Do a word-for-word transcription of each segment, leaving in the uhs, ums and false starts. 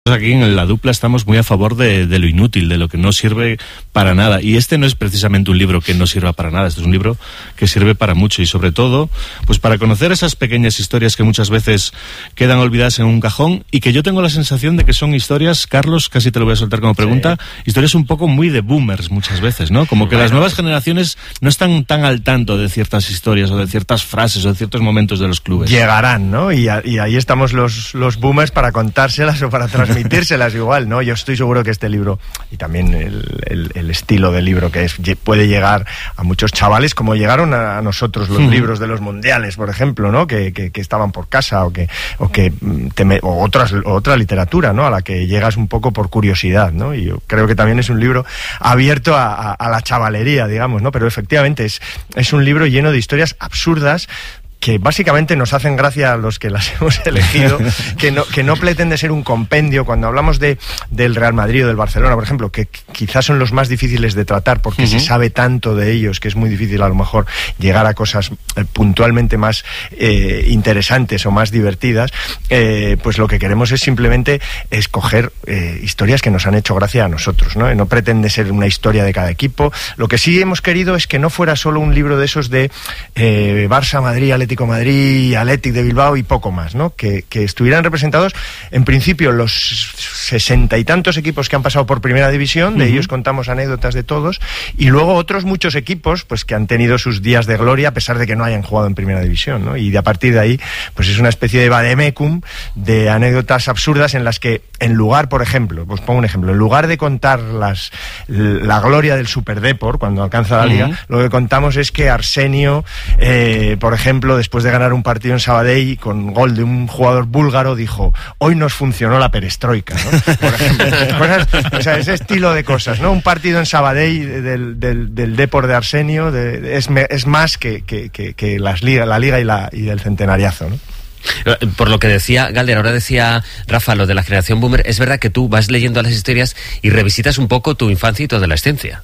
Aquí en La Dupla estamos muy a favor de, de lo inútil, de lo que no sirve para nada. Y este no es precisamente un libro que no sirva para nada, este es un libro que sirve para mucho y sobre todo pues para conocer esas pequeñas historias que muchas veces quedan olvidadas en un cajón y que yo tengo la sensación de que son historias, Carlos, casi te lo voy a soltar como pregunta, sí. historias un poco muy de boomers muchas veces, ¿no? Como que bueno. las nuevas generaciones no están tan al tanto de ciertas historias o de ciertas frases o de ciertos momentos de los clubes. Llegarán, ¿no? Y, a, y ahí estamos los, los boomers para contárselas o para transmitir transmitírselas igual, ¿no? Yo estoy seguro que este libro, y también el, el, el estilo del libro que es, puede llegar a muchos chavales, como llegaron a, a nosotros los mm. libros de los mundiales, por ejemplo, ¿no? Que, que, que estaban por casa, o que, o que te me, o otras, o otra literatura, ¿no? A la que llegas un poco por curiosidad, ¿no? Y yo creo que también es un libro abierto a, a, a la chavalería, digamos, ¿no? Pero efectivamente es, es un libro lleno de historias absurdas, que básicamente nos hacen gracia a los que las hemos elegido, que no, que no pretende ser un compendio. Cuando hablamos de del Real Madrid o del Barcelona, por ejemplo, que quizás son los más difíciles de tratar porque uh-huh. se sabe tanto de ellos que es muy difícil a lo mejor llegar a cosas eh, puntualmente más eh, interesantes o más divertidas, eh, pues lo que queremos es simplemente escoger eh, historias que nos han hecho gracia a nosotros, ¿no? No pretende ser una historia de cada equipo. Lo que sí hemos querido es que no fuera solo un libro de esos de eh, Barça, Madrid, Atlético Madrid, Athletic de Bilbao y poco más, ¿no? Que, que estuvieran representados, en principio, los sesenta y tantos equipos que han pasado por Primera División, de uh-huh. ellos contamos anécdotas de todos, y luego otros muchos equipos, pues que han tenido sus días de gloria a pesar de que no hayan jugado en Primera División, ¿no? Y de a partir de ahí, pues es una especie de vademecum de anécdotas absurdas en las que, en lugar, por ejemplo, pues pongo un ejemplo, en lugar de contar las, la gloria del Superdeport cuando alcanza la Liga, uh-huh. lo que contamos es que Arsenio, eh, por ejemplo, después de ganar un partido en Sabadell con gol de un jugador búlgaro, dijo: hoy nos funcionó la perestroika, ¿no? Por ejemplo, cosas, o sea, ese estilo de cosas, ¿no? Un partido en Sabadell del, del, del Depor de Arsenio de, es, es más que, que, que, que las liga, la Liga y, la, y el centenariazo, ¿no? Por lo que decía Galder, ahora decía Rafa, lo de la generación boomer, es verdad que tú vas leyendo las historias y revisitas un poco tu infancia y tu adolescencia.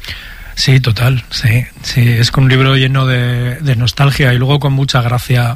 Sí, total, sí, sí, es con un libro lleno de, de nostalgia y luego con mucha gracia,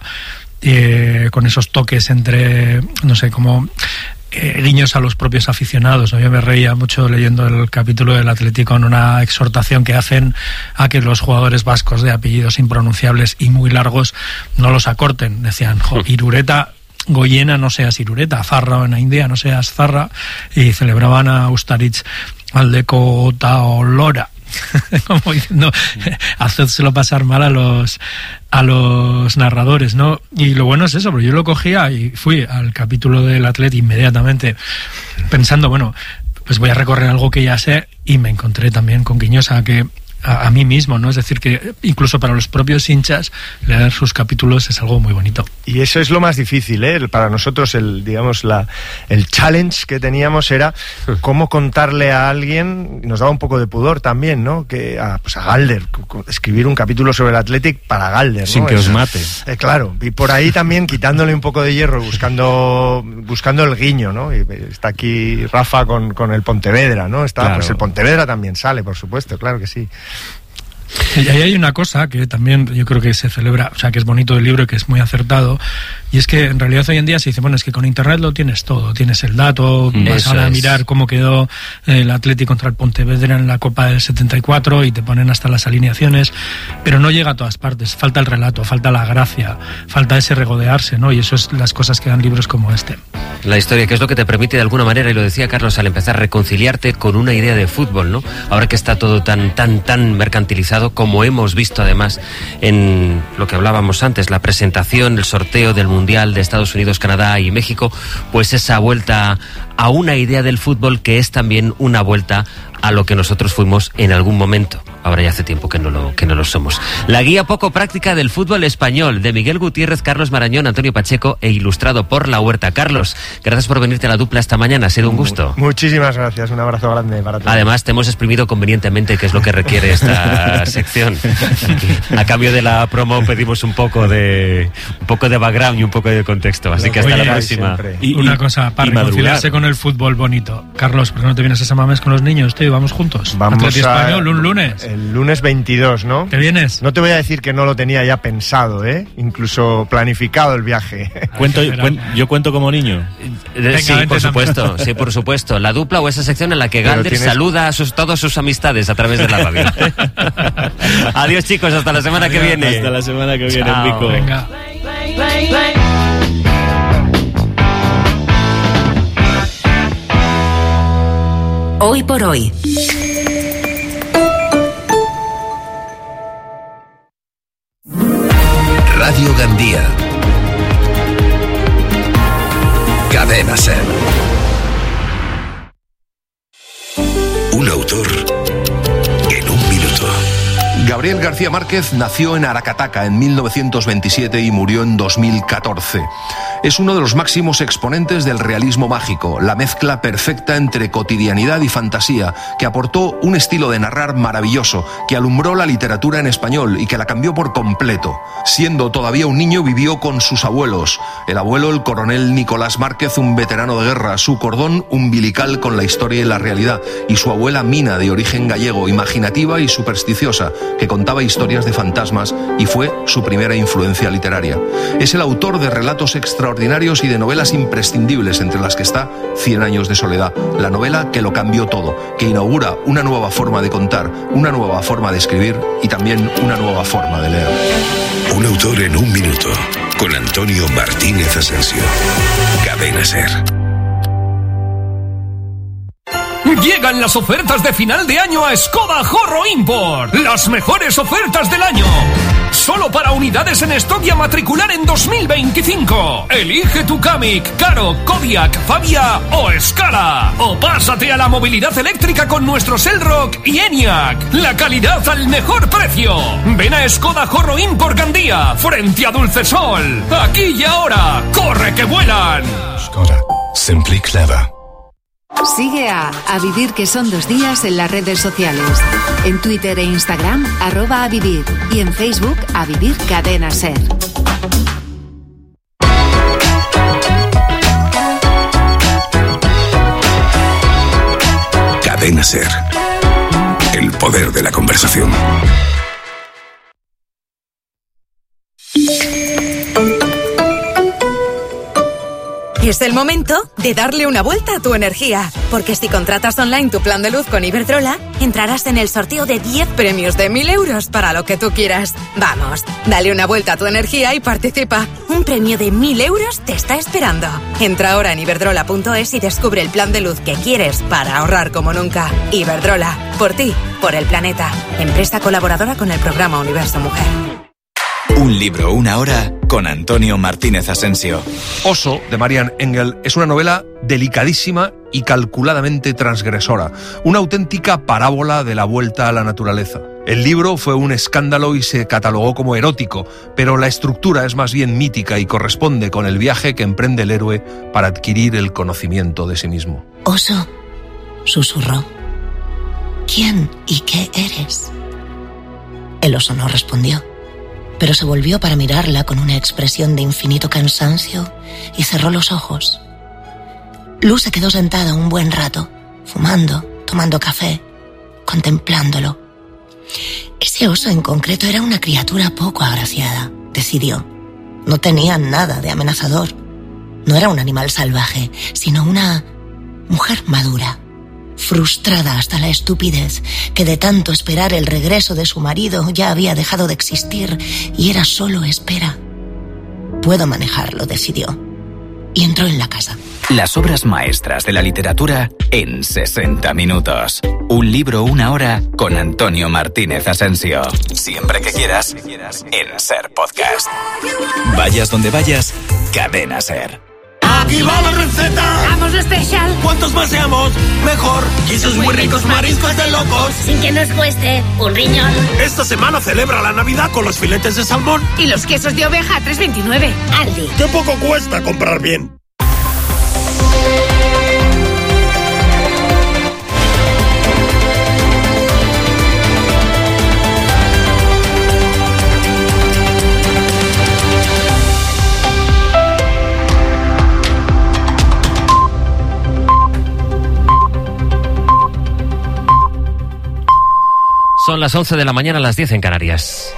eh, con esos toques entre, no sé, como eh, guiños a los propios aficionados, ¿no? Yo me reía mucho leyendo el capítulo del Atlético en una exhortación que hacen a que los jugadores vascos de apellidos impronunciables y muy largos no los acorten. Decían, jo, Irureta Goyena no seas Irureta, Zarra en la India no seas Zarra, y celebraban a Ustaritz Aldeko Taolora, como diciendo, hacédselo pasar mal a los a los narradores, ¿no? Y lo bueno es eso, porque yo lo cogía y fui al capítulo del Atleti inmediatamente pensando, bueno, pues voy a recorrer algo que ya sé, y me encontré también con guiños a que A, a mí mismo, ¿no? Es decir, que incluso para los propios hinchas leer sus capítulos es algo muy bonito. Y eso es lo más difícil, ¿eh? Para nosotros el, digamos, la, el challenge que teníamos era cómo contarle a alguien, nos daba un poco de pudor también, ¿no? Que a, pues a Galder, escribir un capítulo sobre el Athletic para Galder, ¿no? Sin que os mate. Eh, claro, y por ahí también quitándole un poco de hierro, buscando buscando el guiño, ¿no? Y está aquí Rafa con, con el Pontevedra, ¿no? Está, claro. Pues el Pontevedra también sale, por supuesto, claro que sí. Y ahí hay una cosa que también yo creo que se celebra, o sea, que es bonito del libro y que es muy acertado, y es que en realidad hoy en día se dice, bueno, es que con internet lo tienes todo, tienes el dato, vas Eso a es. mirar cómo quedó el Athletic contra el Pontevedra en la Copa del setenta y cuatro y te ponen hasta las alineaciones, pero no llega a todas partes, falta el relato, falta la gracia, falta ese regodearse, ¿no? Y eso es las cosas que dan libros como este. La historia, que es lo que te permite de alguna manera, y lo decía Carlos al empezar, reconciliarte con una idea de fútbol, ¿no? Ahora que está todo tan, tan, tan mercantilizado, como hemos visto además en lo que hablábamos antes, la presentación, el sorteo del Mundial de Estados Unidos, Canadá y México, pues esa vuelta a una idea del fútbol que es también una vuelta a lo que nosotros fuimos en algún momento. Ahora ya hace tiempo que no lo, que no lo somos. La guía poco práctica del fútbol español, de Miguel Gutiérrez, Carlos Marañón, Antonio Pacheco, e ilustrado por La Huerta. Carlos, gracias por venirte a La Dupla esta mañana, ha sido un gusto. Muchísimas gracias, un abrazo grande para todos. Además, te hemos exprimido convenientemente, que es lo que requiere esta sección. A cambio de la promo pedimos un poco de un poco de background y un poco de contexto, así que hasta Oye, la próxima. Y, y una cosa, para reconciliarse con el fútbol bonito. Carlos, ¿por qué no te vienes a San Mamés con los niños, tío? Vamos juntos. Vamos Atleti a... Español, un lunes. El el lunes veintidós, ¿no? ¿Te vienes? No te voy a decir que no lo tenía ya pensado, ¿eh? Incluso planificado el viaje. Cuento, cuen, yo cuento como niño. Venga, sí, por supuesto, sí, por supuesto. La dupla o esa sección en la que Galder tienes... saluda a sus, todas sus amistades a través de la radio. Adiós, chicos, hasta la semana Adiós, que viene. Hasta la semana que viene, Chao. Pico. Venga. Hoy por hoy. Radio Gandía. Cadena Ser. Un autor en un minuto. Gabriel García Márquez nació en Aracataca en mil novecientos veintisiete y murió en dos mil catorce. Es uno de los máximos exponentes del realismo mágico, la mezcla perfecta entre cotidianidad y fantasía, que aportó un estilo de narrar maravilloso, que alumbró la literatura en español y que la cambió por completo. Siendo todavía un niño, vivió con sus abuelos. El abuelo, el coronel Nicolás Márquez, un veterano de guerra, su cordón umbilical con la historia y la realidad, y su abuela Mina, de origen gallego, imaginativa y supersticiosa, que contaba historias de fantasmas y fue su primera influencia literaria. Es el autor de relatos extraordinarios y de novelas imprescindibles, entre las que está Cien años de soledad, la novela que lo cambió todo, que inaugura una nueva forma de contar, una nueva forma de escribir y también una nueva forma de leer. Un autor en un minuto, con Antonio Martínez Asensio. Cadena Ser. Llegan las ofertas de final de año a Skoda Horro Import. Las mejores ofertas del año. Solo para unidades en stock y a matricular en dos mil veinticinco. Elige tu Kamiq, Karo, Kodiaq, Fabia o Scala. O pásate a la movilidad eléctrica con nuestros Elrock y Enyaq. La calidad al mejor precio. Ven a Skoda Horro Import Gandía, frente a Dulcesol. Aquí y ahora. ¡Corre que vuelan! Skoda. Simply clever. Sigue a A Vivir, que son dos días, en las redes sociales. En Twitter e Instagram, arroba A Vivir. Y en Facebook, A Vivir Cadena Ser. Cadena Ser. El poder de la conversación. Es el momento de darle una vuelta a tu energía, porque si contratas online tu plan de luz con Iberdrola, entrarás en el sorteo de diez premios de mil euros para lo que tú quieras. Vamos, dale una vuelta a tu energía y participa. Un premio de mil euros te está esperando. Entra ahora en iberdrola punto es y descubre el plan de luz que quieres para ahorrar como nunca. Iberdrola, por ti, por el planeta. Empresa colaboradora con el programa Universo Mujer. Un libro, una hora, con Antonio Martínez Asensio. Oso, de Marian Engel, es una novela delicadísima y calculadamente transgresora, una auténtica parábola de la vuelta a la naturaleza. El libro fue un escándalo y se catalogó como erótico, pero la estructura es más bien mítica y corresponde con el viaje que emprende el héroe para adquirir el conocimiento de sí mismo. Oso, susurró. ¿Quién y qué eres? El oso no respondió, pero se volvió para mirarla con una expresión de infinito cansancio y cerró los ojos. Lu se quedó sentada un buen rato, fumando, tomando café, contemplándolo. Ese oso en concreto era una criatura poco agraciada, decidió. No tenía nada de amenazador. No era un animal salvaje, sino una mujer madura, frustrada hasta la estupidez, que de tanto esperar el regreso de su marido ya había dejado de existir y era solo espera. Puedo manejarlo, decidió, y entró en la casa. Las obras maestras de la literatura en sesenta minutos. Un libro, una hora, con Antonio Martínez Asensio. Siempre que quieras, en Ser Podcast. Vayas donde vayas, Cadena Ser. ¡Aquí va la receta! ¡Vamos, especial! ¡Cuantos más seamos, mejor! ¡Y esos muy ricos mariscos de locos! Sin que nos cueste un riñón. Esta semana celebra la Navidad con los filetes de salmón. Y los quesos de oveja a tres veintinueve. Aldi. ¡Qué poco cuesta comprar bien! Son las once de la mañana, las diez en Canarias.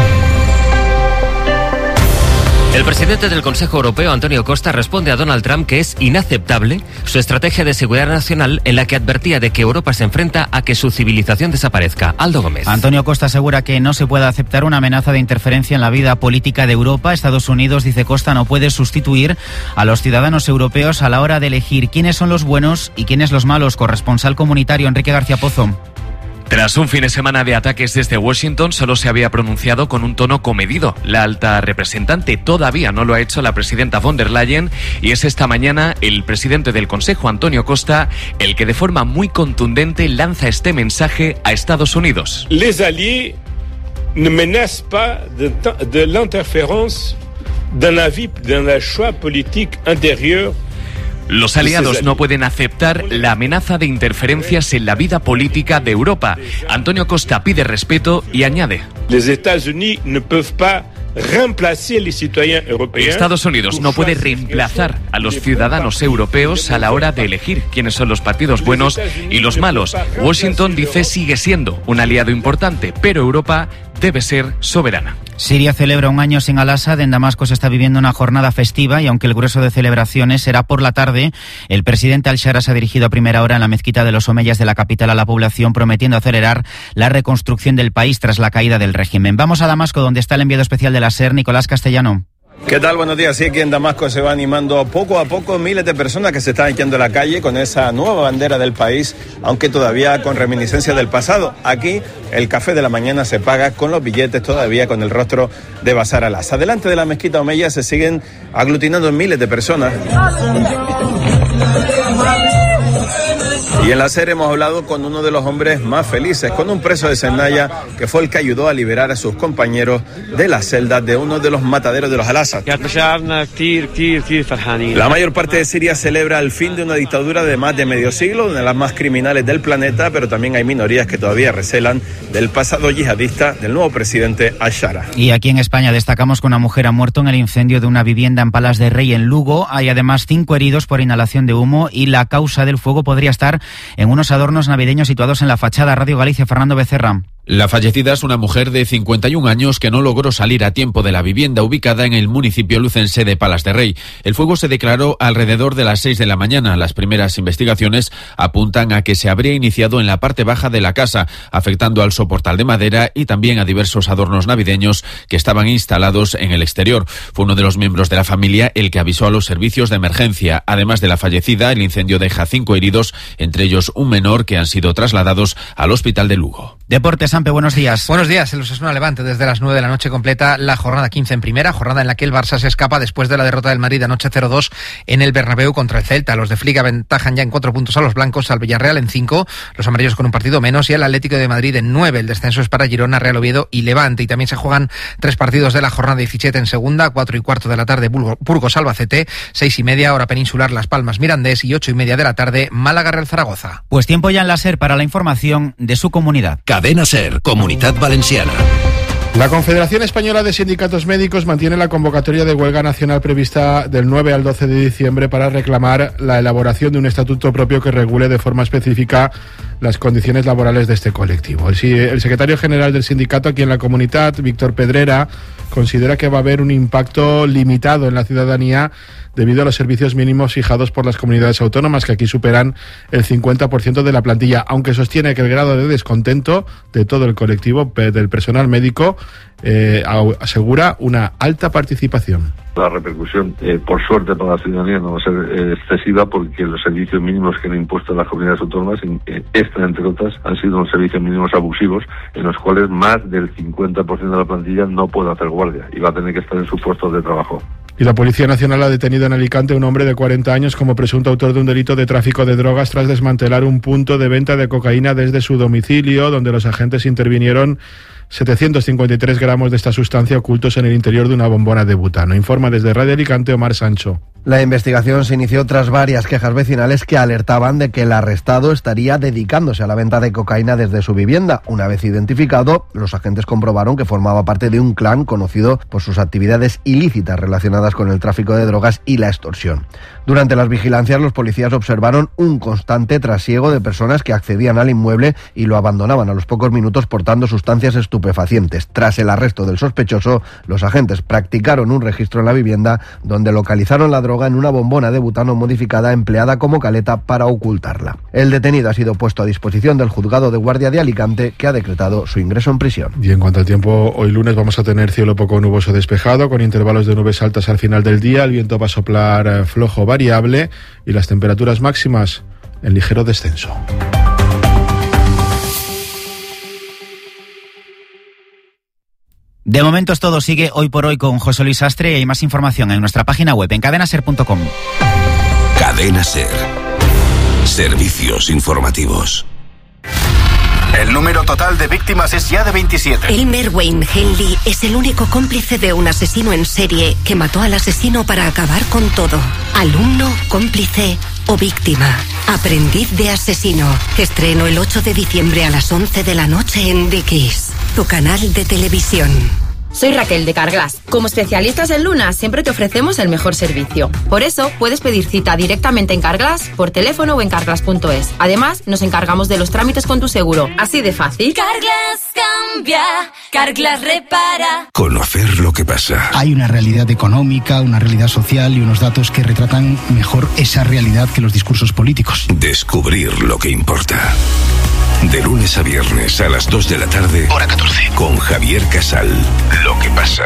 El presidente del Consejo Europeo, Antonio Costa, responde a Donald Trump que es inaceptable su estrategia de seguridad nacional en la que advertía de que Europa se enfrenta a que su civilización desaparezca. Aldo Gómez. Antonio Costa asegura que no se puede aceptar una amenaza de interferencia en la vida política de Europa. Estados Unidos, dice Costa, no puede sustituir a los ciudadanos europeos a la hora de elegir quiénes son los buenos y quiénes los malos. Corresponsal comunitario, Enrique García Pozo. Tras un fin de semana de ataques desde Washington, solo se había pronunciado con un tono comedido. La alta representante todavía no lo ha hecho la presidenta von der Leyen, y es esta mañana el presidente del Consejo, Antonio Costa, el que de forma muy contundente lanza este mensaje a Estados Unidos. Les alliés ne menacent pas de, de l'interférence dans la vie, dans la choix politique intérieur. Los aliados no pueden aceptar la amenaza de interferencias en la vida política de Europa. Antonio Costa pide respeto y añade: Les États-Unis ne peuvent pas remplacer les citoyens européens. Estados Unidos no puede reemplazar a los ciudadanos europeos a la hora de elegir quiénes son los partidos buenos y los malos. Washington, dice, sigue siendo un aliado importante, pero Europa debe ser soberana. Siria celebra un año sin Al-Assad. En Damasco se está viviendo una jornada festiva y aunque el grueso de celebraciones será por la tarde, el presidente al-Shara se ha dirigido a primera hora en la mezquita de los Omeyas de la capital a la población, prometiendo acelerar la reconstrucción del país tras la caída del régimen. Vamos a Damasco, donde está el enviado especial de la SER, Nicolás Castellano. ¿Qué tal? Buenos días. Sí, aquí en Damasco se va animando poco a poco miles de personas que se están echando a la calle con esa nueva bandera del país, aunque todavía con reminiscencia del pasado. Aquí el café de la mañana se paga con los billetes todavía con el rostro de Bashar al-Assad. Delante de la mezquita Omeya se siguen aglutinando miles de personas. Y en la serie hemos hablado con uno de los hombres más felices, con un preso de Sernaya que fue el que ayudó a liberar a sus compañeros de las celdas de uno de los mataderos de los Al-Assad. La mayor parte de Siria celebra el fin de una dictadura de más de medio siglo, una de las más criminales del planeta, pero también hay minorías que todavía recelan del pasado yihadista del nuevo presidente al-Shara. Y aquí en España destacamos que una mujer ha muerto en el incendio de una vivienda en Palas de Rey, en Lugo. Hay además cinco heridos por inhalación de humo y la causa del fuego podría estar en unos adornos navideños situados en la fachada. Radio Galicia, Fernando Becerra. La fallecida es una mujer de cincuenta y un años que no logró salir a tiempo de la vivienda ubicada en el municipio lucense de Palas de Rey. El fuego se declaró alrededor de las seis de la mañana. Las primeras investigaciones apuntan a que se habría iniciado en la parte baja de la casa, afectando al soportal de madera y también a diversos adornos navideños que estaban instalados en el exterior. Fue uno de los miembros de la familia el que avisó a los servicios de emergencia. Además de la fallecida, el incendio deja cinco heridos, entre ellos un menor, que han sido trasladados al hospital de Lugo. Deportes, Sampe, buenos días. Buenos días. El Osasuna Levante desde las nueve de la noche completa la jornada quince en primera, jornada en la que el Barça se escapa después de la derrota del Madrid anoche cero dos en el Bernabéu contra el Celta. Los de Flick aventajan ya en cuatro puntos a los blancos, al Villarreal en cinco, los amarillos con un partido menos y el Atlético de Madrid en nueve. El descenso es para Girona, Real Oviedo y Levante. Y también se juegan tres partidos de la jornada diecisiete en segunda, cuatro y cuarto de la tarde Burgos Albacete, seis y media hora peninsular Las Palmas Mirandés y ocho y media de la tarde Málaga Real Zaragoza. Pues tiempo ya en la SER para la información de su comunidad. Cadena SER, Comunidad Valenciana. La Confederación Española de Sindicatos Médicos mantiene la convocatoria de huelga nacional prevista del nueve al doce de diciembre para reclamar la elaboración de un estatuto propio que regule de forma específica las condiciones laborales de este colectivo. El, el secretario general del sindicato aquí en la comunidad, Víctor Pedrera, considera que va a haber un impacto limitado en la ciudadanía debido a los servicios mínimos fijados por las comunidades autónomas, que aquí superan el cincuenta por ciento de la plantilla, aunque sostiene que el grado de descontento de todo el colectivo del personal médico eh, asegura una alta participación. La repercusión, eh, por suerte para la ciudadanía, no va a ser eh, excesiva porque los servicios mínimos que han impuesto las comunidades autónomas, eh, esta entre otras, han sido unos servicios mínimos abusivos en los cuales más del cincuenta por ciento de la plantilla no puede hacer guardia y va a tener que estar en sus puestos de trabajo. Y la Policía Nacional ha detenido en Alicante a un hombre de cuarenta años como presunto autor de un delito de tráfico de drogas tras desmantelar un punto de venta de cocaína desde su domicilio, donde los agentes intervinieron setecientos cincuenta y tres gramos de esta sustancia ocultos en el interior de una bombona de butano. Informa desde Radio Alicante Omar Sancho. La investigación se inició tras varias quejas vecinales que alertaban de que el arrestado estaría dedicándose a la venta de cocaína desde su vivienda. Una vez identificado, los agentes comprobaron que formaba parte de un clan conocido por sus actividades ilícitas relacionadas con el tráfico de drogas y la extorsión. Durante las vigilancias, los policías observaron un constante trasiego de personas que accedían al inmueble y lo abandonaban a los pocos minutos portando sustancias estupefacientes. Tras el arresto del sospechoso, los agentes practicaron un registro en la vivienda donde localizaron la droga en una bombona de butano modificada empleada como caleta para ocultarla. El detenido ha sido puesto a disposición del juzgado de guardia de Alicante, que ha decretado su ingreso en prisión. Y en cuanto al tiempo, hoy lunes vamos a tener cielo poco nuboso despejado, con intervalos de nubes altas al final del día. El viento va a soplar eh, flojo variable y las temperaturas máximas en ligero descenso. De momento es todo. Sigue Hoy por Hoy con José Luis Sastre y hay más información en nuestra página web en cadena ser punto com. Cadena Ser. Servicios informativos. El número total de víctimas es ya de veintisiete. Elmer Wayne Henley es el único cómplice de un asesino en serie que mató al asesino para acabar con todo. Alumno, cómplice o víctima. Aprendiz de asesino. Estreno el ocho de diciembre a las once de la noche en Dickies, tu canal de televisión. Soy Raquel de Carglass. Como especialistas en lunas siempre te ofrecemos el mejor servicio. Por eso puedes pedir cita directamente en Carglass, por teléfono o en carglass punto es. Además, nos encargamos de los trámites con tu seguro. Así de fácil. Carglass cambia, Carglass repara. Conocer lo que pasa. Hay una realidad económica, una realidad social y unos datos que retratan mejor esa realidad que los discursos políticos. Descubrir lo que importa. De lunes a viernes a las dos de la tarde, hora catorce, con Javier Casal. Lo que pasa.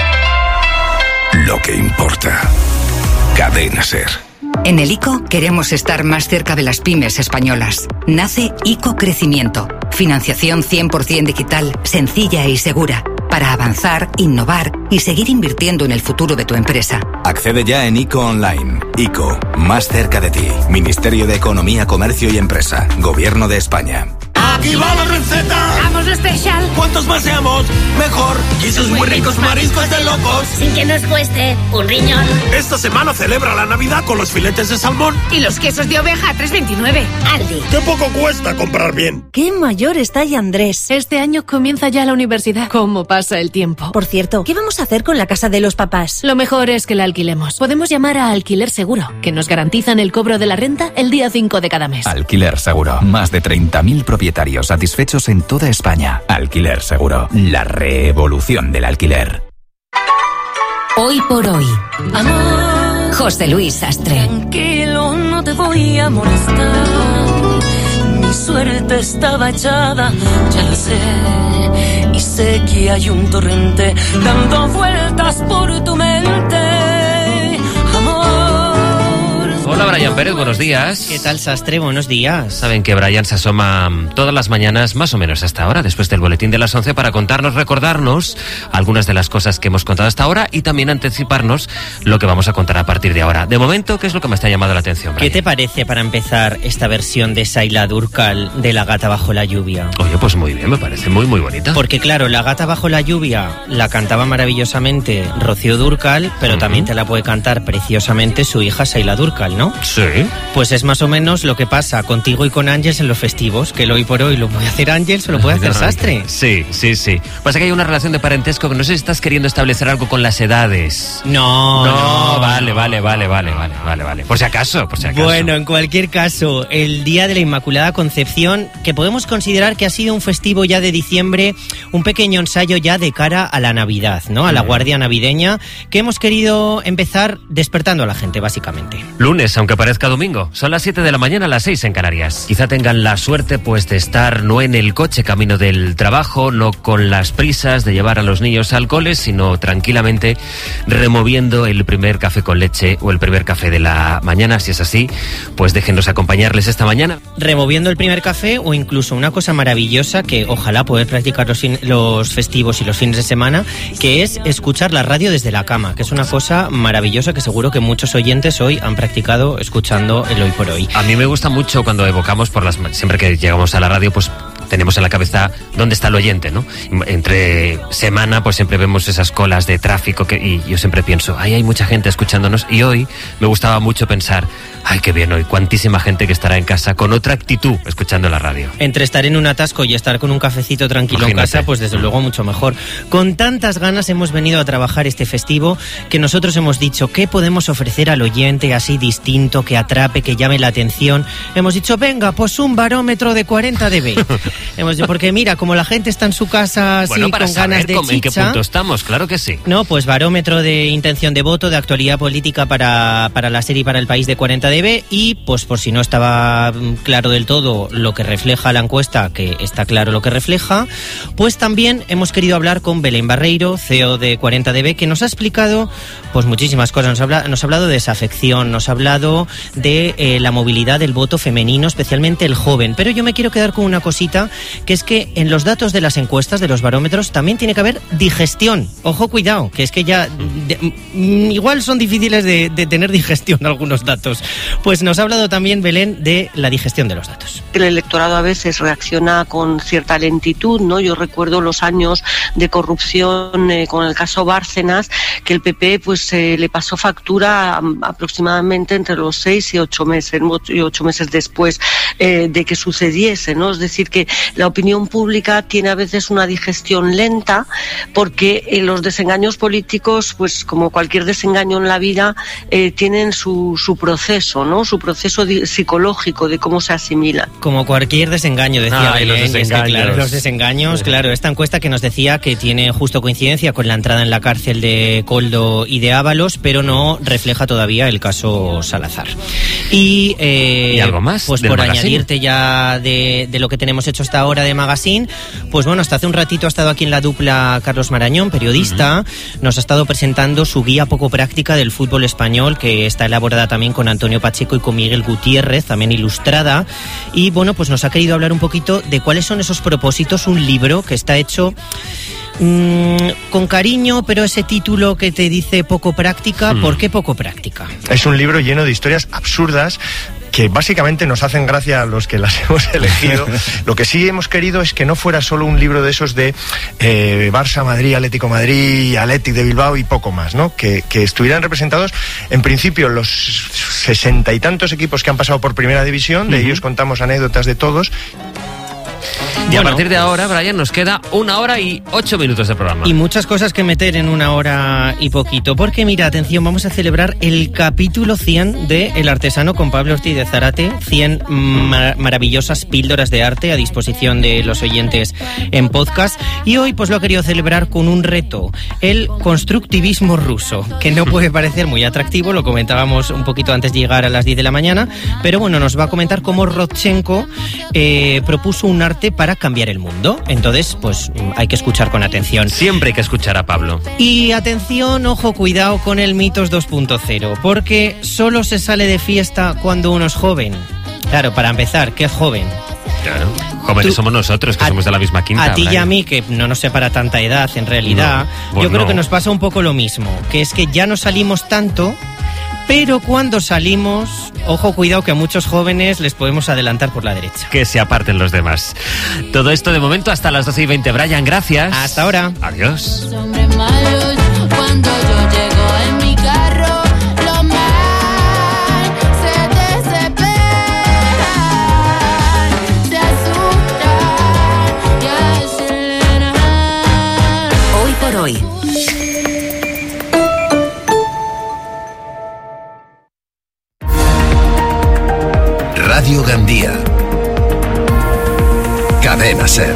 Lo que importa. Cadena Ser. En el I C O queremos estar más cerca de las pymes españolas. Nace I C O Crecimiento. Financiación cien por ciento digital, sencilla y segura. Para avanzar, innovar y seguir invirtiendo en el futuro de tu empresa. Accede ya en I C O Online. I C O, más cerca de ti. Ministerio de Economía, Comercio y Empresa. Gobierno de España. ¡Aquí va la receta! ¡Vamos, especial! ¡Cuantos más seamos, mejor! ¡Y esos muy ricos mariscos de locos! Sin que nos cueste un riñón. Esta semana celebra la Navidad con los filetes de salmón. Y los quesos de oveja a tres veintinueve. Aldi. ¡Qué poco cuesta comprar bien! ¡Qué mayor está ya Andrés! Este año comienza ya la universidad. ¿Cómo pasa el tiempo? Por cierto, ¿qué vamos a hacer con la casa de los papás? Lo mejor es que la alquilemos. Podemos llamar a Alquiler Seguro, que nos garantizan el cobro de la renta el día cinco de cada mes. Alquiler Seguro. Más de treinta mil propietarios satisfechos en toda España. Alquiler Seguro. La revolución del alquiler. Hoy por hoy. Amor. José Luis Sastre. Tranquilo, no te voy a molestar. Mi suerte estaba echada, ya lo sé. Y sé que hay un torrente dando vueltas por tu mente. Hola Brian Pérez, buenos días. ¿Qué tal, Sastre? Buenos días. Saben que Brian se asoma todas las mañanas, más o menos hasta ahora, después del boletín de las once, para contarnos, recordarnos algunas de las cosas que hemos contado hasta ahora y también anticiparnos lo que vamos a contar a partir de ahora. De momento, ¿qué es lo que me está llamando la atención, Brian? ¿Qué te parece, para empezar, esta versión de Saila Durcal de La gata bajo la lluvia? Oye, pues muy bien, me parece muy, muy bonita. Porque claro, La gata bajo la lluvia la cantaba maravillosamente Rocío Durcal, pero uh-huh. también te la puede cantar preciosamente su hija Saila Durcal, ¿no? Sí. Pues es más o menos lo que pasa contigo y con Ángels en los festivos, que el hoy por hoy lo puede hacer Ángels o lo puede hacer Sastre. Sí, sí, sí. Pasa que hay una relación de parentesco que no sé si estás queriendo establecer algo con las edades. No, no. No, vale, vale, vale, vale, vale, vale, vale. Por si acaso, por si acaso. Bueno, en cualquier caso, el Día de la Inmaculada Concepción, que podemos considerar que ha sido un festivo ya de diciembre, un pequeño ensayo ya de cara a la Navidad, ¿no? A la guardia navideña, que hemos querido empezar despertando a la gente, básicamente. Lunes, aunque parezca domingo. Son las siete de la mañana, las seis en Canarias. Quizá tengan la suerte pues de estar no en el coche camino del trabajo, no con las prisas de llevar a los niños al cole, sino tranquilamente removiendo el primer café con leche o el primer café de la mañana. Si es así, pues déjenos acompañarles esta mañana. Removiendo el primer café o incluso una cosa maravillosa que ojalá poder practicar los, fin- los festivos y los fines de semana, que es escuchar la radio desde la cama, que es una cosa maravillosa que seguro que muchos oyentes hoy han practicado escuchando el hoy por hoy. A mí me gusta mucho cuando evocamos por las siempre que llegamos a la radio, pues tenemos en la cabeza dónde está el oyente, ¿no? Entre semana pues siempre vemos esas colas de tráfico que, y yo siempre pienso, ay, hay mucha gente escuchándonos, y hoy me gustaba mucho pensar, ay, qué bien hoy, cuantísima gente que estará en casa con otra actitud escuchando la radio. Entre estar en un atasco y estar con un cafecito tranquilo Imagínate. en casa, pues desde luego mucho mejor. Con tantas ganas hemos venido a trabajar este festivo que nosotros hemos dicho, ¿qué podemos ofrecer al oyente así distinto, que atrape, que llame la atención? Hemos dicho, venga, pues un barómetro de cuarenta decibelios. Hemos dicho, porque mira, como la gente está en su casa así bueno, para con saber ganas de cómo, chicha, en qué punto estamos, claro que sí. No, pues barómetro de intención de voto, de actualidad política para, para la serie y para el país de cuarenta decibelios, y pues por si no estaba claro del todo lo que refleja la encuesta, que está claro lo que refleja, pues también hemos querido hablar con Belén Barreiro, C E O de cuarenta decibelios, que nos ha explicado pues muchísimas cosas. Nos ha, habla, nos ha hablado de desafección, nos ha hablado de eh, la movilidad del voto femenino, especialmente el joven. Pero yo me quiero quedar con una cosita, que es que en los datos de las encuestas, de los barómetros, también tiene que haber digestión. Ojo, cuidado, que es que ya de, m, igual son difíciles de, de tener digestión algunos datos. Pues nos ha hablado también Belén de la digestión de los datos. El electorado a veces reacciona con cierta lentitud, ¿no? Yo recuerdo los años de corrupción eh, con el caso Bárcenas, que el P P pues eh, le pasó factura a, aproximadamente entre los seis y ocho meses, y ocho meses después eh, de que sucediese, ¿no? Es decir, que la opinión pública tiene a veces una digestión lenta, porque eh, los desengaños políticos, pues como cualquier desengaño en la vida, eh, tienen su, su proceso, ¿no? Su proceso di- psicológico de cómo se asimila. Como cualquier desengaño, decía Ay, Belén. los desengaños. Es que, claro, los desengaños, claro. Esta encuesta que nos decía que tiene justo coincidencia con la entrada en la cárcel de Koldo y de Ábalos, pero no refleja todavía el caso Salazar. Y, eh, ¿Y algo más? Pues por magazine? añadirte ya de, de lo que tenemos hecho hasta ahora de Magazine, pues bueno, hasta hace un ratito ha estado aquí en la dupla Carlos Marañón, periodista, uh-huh. nos ha estado presentando su guía poco práctica del fútbol español, que está elaborada también con Antonio Pacheco y con Miguel Gutiérrez, también ilustrada, y bueno, pues nos ha querido hablar un poquito de cuáles son esos propósitos, un libro que está hecho mmm, con cariño, pero ese título que te dice poco práctica, hmm. ¿por qué poco práctica? Es un libro lleno de historias absurdas que básicamente nos hacen gracia a los que las hemos elegido. Lo que sí hemos querido es que no fuera solo un libro de esos de eh, Barça, Madrid, Atlético Madrid, Athletic de Bilbao y poco más, ¿no? Que, que estuvieran representados, en principio, los sesenta y tantos equipos que han pasado por Primera División, de uh-huh. ellos contamos anécdotas de todos. Y bueno, a partir de ahora, Brian, nos queda una hora y ocho minutos de programa. Y muchas cosas que meter en una hora y poquito. Porque mira, atención, vamos a celebrar el capítulo cien de El Artesano con Pablo Ortiz de Zárate. cien mar- maravillosas píldoras de arte a disposición de los oyentes en podcast. Y hoy pues lo he querido celebrar con un reto, el constructivismo ruso, que no puede parecer muy atractivo, lo comentábamos un poquito antes de llegar a las diez de la mañana, pero bueno, nos va a comentar cómo Rodchenko eh, propuso un arte para cambiar el mundo. Entonces, pues hay que escuchar con atención. Siempre hay que escuchar a Pablo. Y atención, ojo, cuidado con el Mitos dos punto cero, porque solo se sale de fiesta cuando uno es joven. Claro, para empezar, ¿qué es joven? Claro, jóvenes Tú, somos nosotros, que a, somos de la misma quinta. A ti Brian. y a mí, que no nos separa tanta edad, en realidad, no, pues yo creo no. que nos pasa un poco lo mismo, que es que ya no salimos tanto, pero cuando salimos, ojo, cuidado, que a muchos jóvenes les podemos adelantar por la derecha. Que se aparten los demás. Todo esto de momento hasta las doce y veinte. Brian, gracias. Hasta ahora. Adiós. Cuando yo llego en mi carro, los mal se desesperan, se asustan y aceleran. Hoy por hoy. Radio Gandía. Cadena Ser.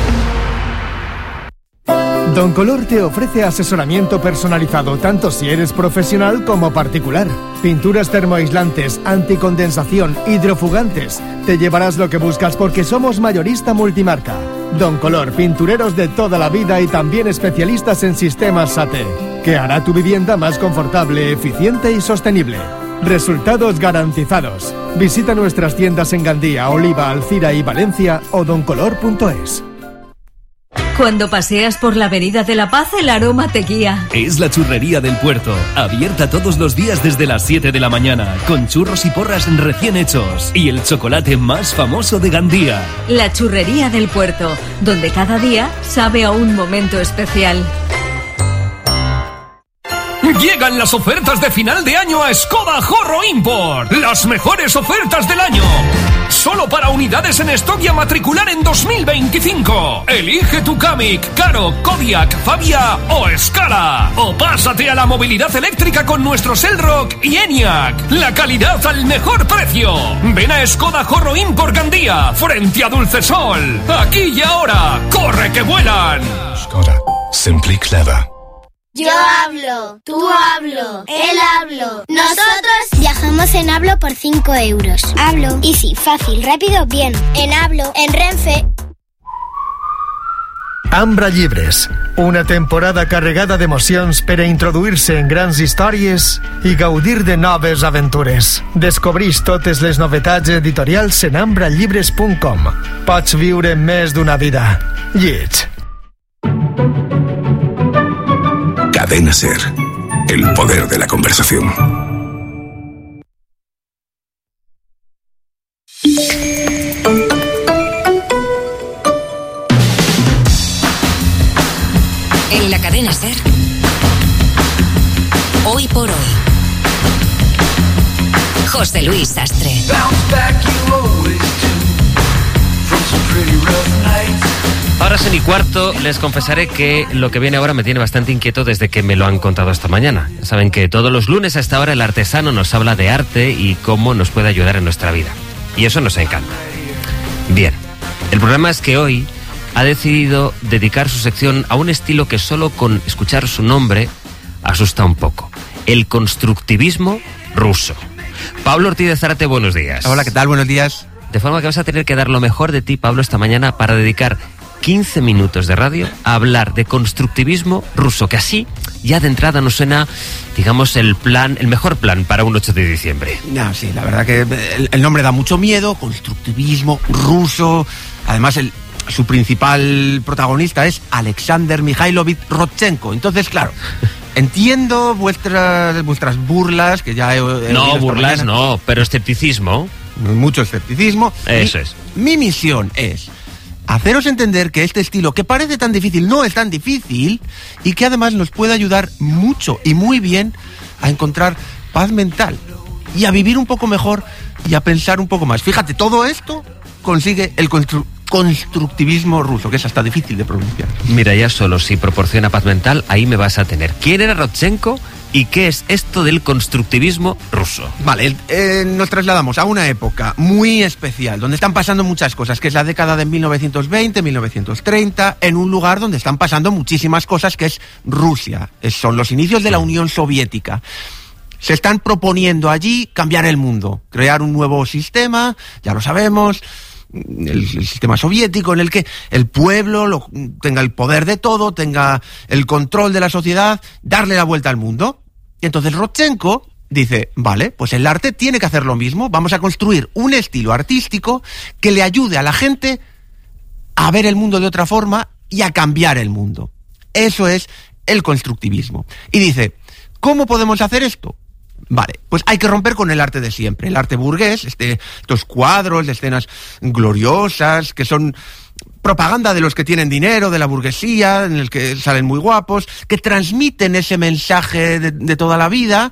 Don Color te ofrece asesoramiento personalizado tanto si eres profesional como particular. Pinturas termoaislantes, anticondensación, hidrofugantes. Te llevarás lo que buscas porque somos mayorista multimarca. Don Color, pintureros de toda la vida y también especialistas en sistemas S A T E, que hará tu vivienda más confortable, eficiente y sostenible. Resultados garantizados. Visita nuestras tiendas en Gandía, Oliva, Alcira y Valencia o doncolor punto es. Cuando paseas por la Avenida de la Paz, el aroma te guía. Es la Churrería del Puerto, abierta todos los días desde las siete de la mañana, con churros y porras recién hechos y el chocolate más famoso de Gandía. La Churrería del Puerto, donde cada día sabe a un momento especial. Llegan las ofertas de final de año a Skoda Horro Import. Las mejores ofertas del año. Solo para unidades en stock y a matricular en dos mil veinticinco. Elige tu Kamiq, Karo, Kodiaq, Fabia o Scala. O pásate a la movilidad eléctrica con nuestros Elrock y Enyaq. La calidad al mejor precio. Ven a Skoda Horro Import Gandía, frente a Dulcesol. Aquí y ahora. ¡Corre que vuelan! Skoda. Simply clever. Yo hablo, tú hablo, él hablo. Nosotros viajamos en Hablo por cinco euros. Hablo. Easy, fácil, rápido, bien. En Hablo, en Renfe. Ambra Llibres, una temporada carregada d'emocions per a introduir-se en grans històries i gaudir de noves aventures. Descobreix totes les novetats editorials en ambra llibres punt com. Pots viure més d'una vida. Lleig. Cadena Ser. El poder de la conversación. En la Cadena Ser. Hoy por hoy. José Luis Sastre. Ahora son y cuarto, les confesaré que lo que viene ahora me tiene bastante inquieto desde que me lo han contado esta mañana. Ya saben que todos los lunes a esta hora el artesano nos habla de arte y cómo nos puede ayudar en nuestra vida. Y eso nos encanta. Bien, el problema es que hoy ha decidido dedicar su sección a un estilo que solo con escuchar su nombre asusta un poco. El constructivismo ruso. Pablo Ortiz de Zárate, buenos días. Hola, ¿qué tal? Buenos días. De forma que vas a tener que dar lo mejor de ti, Pablo, esta mañana para dedicar quince minutos de radio a hablar de constructivismo ruso, que así ya de entrada nos suena, digamos, el plan, el mejor plan para un ocho de diciembre. No, sí, la verdad que el, el nombre da mucho miedo, constructivismo ruso. Además, el, su principal protagonista es Alexander Mikhailovich Rodchenko. Entonces, claro, entiendo vuestras vuestras burlas, que ya he, he No, burlas no, pero escepticismo. Mucho escepticismo. Eso mi, es. Mi misión es haceros entender que este estilo, que parece tan difícil, no es tan difícil y que además nos puede ayudar mucho y muy bien a encontrar paz mental y a vivir un poco mejor y a pensar un poco más. Fíjate, todo esto consigue el constru- constructivismo ruso, que es hasta difícil de pronunciar. Mira, ya solo si proporciona paz mental, ahí me vas a tener. ¿Quién era Rodchenko? ¿Y qué es esto del constructivismo ruso? Vale, eh, nos trasladamos a una época muy especial, donde están pasando muchas cosas, que es la década de mil novecientos veinte, mil novecientos treinta, en un lugar donde están pasando muchísimas cosas, que es Rusia. Es, son los inicios de la Unión Soviética. Se están proponiendo allí cambiar el mundo, crear un nuevo sistema, ya lo sabemos, el, el sistema soviético en el que el pueblo lo, tenga el poder de todo, tenga el control de la sociedad, darle la vuelta al mundo. Y entonces Rodchenko dice, vale, pues el arte tiene que hacer lo mismo, vamos a construir un estilo artístico que le ayude a la gente a ver el mundo de otra forma y a cambiar el mundo. Eso es el constructivismo. Y dice, ¿cómo podemos hacer esto? Vale, pues hay que romper con el arte de siempre, el arte burgués, este, estos cuadros de escenas gloriosas, que son propaganda de los que tienen dinero, de la burguesía, en el que salen muy guapos, que transmiten ese mensaje de, de toda la vida.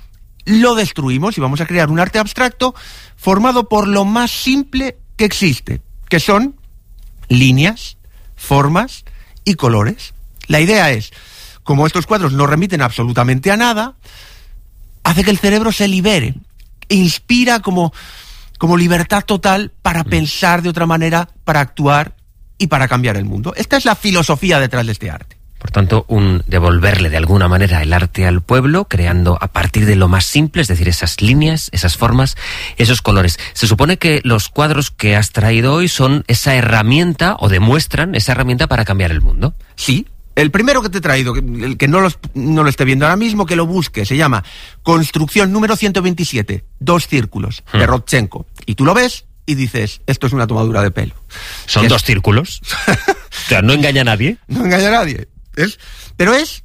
Lo destruimos y vamos a crear un arte abstracto formado por lo más simple que existe, que son líneas, formas y colores. La idea es, como estos cuadros no remiten absolutamente a nada, hace que el cerebro se libere, inspira como, como libertad total para pensar de otra manera, para actuar y para cambiar el mundo. Esta es la filosofía detrás de este arte. Por tanto, un devolverle de alguna manera el arte al pueblo, creando a partir de lo más simple, es decir, esas líneas, esas formas, esos colores. Se supone que los cuadros que has traído hoy son esa herramienta, o demuestran esa herramienta para cambiar el mundo. Sí. El primero que te he traído, el que no lo, no lo esté viendo ahora mismo, que lo busque, se llama Construcción número ciento veintisiete, dos círculos, hmm. de Rodchenko. Y tú lo ves y dices, esto es una tomadura de pelo. ¿Son es... dos círculos? O sea, no engaña a nadie. No engaña a nadie. Es, pero es...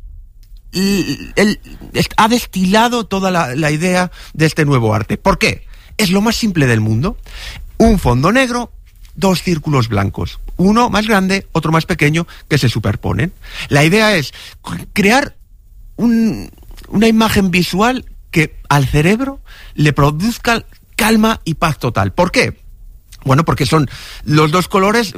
El, el, el, ha destilado toda la, la idea de este nuevo arte. ¿Por qué? Es lo más simple del mundo. Un fondo negro, dos círculos blancos. Uno más grande, otro más pequeño, que se superponen. La idea es crear un, una imagen visual que al cerebro le produzca calma y paz total. ¿Por qué? Bueno, porque son los dos colores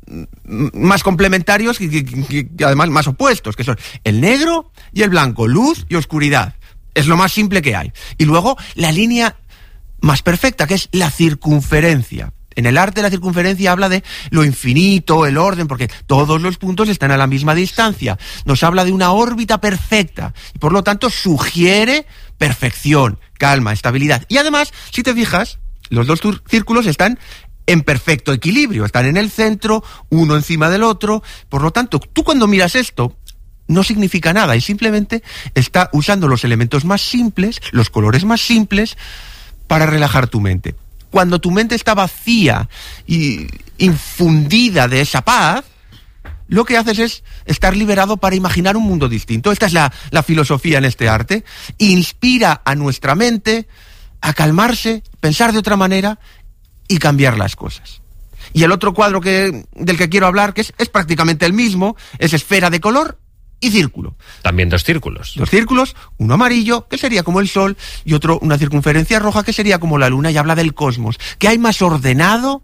más complementarios y, y, y además más opuestos, que son el negro y el blanco, luz y oscuridad. Es lo más simple que hay. Y luego la línea más perfecta, que es la circunferencia. En el arte la circunferencia habla de lo infinito, el orden, porque todos los puntos están a la misma distancia. Nos habla de una órbita perfecta y por lo tanto sugiere perfección, calma, estabilidad. Y además, si te fijas, los dos círculos están en perfecto equilibrio, están en el centro, uno encima del otro. Por lo tanto, tú cuando miras esto, no significa nada y simplemente está usando los elementos más simples, los colores más simples, para relajar tu mente. Cuando tu mente está vacía y infundida de esa paz, lo que haces es estar liberado para imaginar un mundo distinto. Esta es la, la filosofía en este arte. Inspira a nuestra mente a calmarse, pensar de otra manera y cambiar las cosas. Y el otro cuadro que, del que quiero hablar, que es, es prácticamente el mismo, es esfera de color y círculo. También dos círculos. Dos círculos, uno amarillo, que sería como el sol, y otro, una circunferencia roja, que sería como la luna, y habla del cosmos. ¿Qué hay más ordenado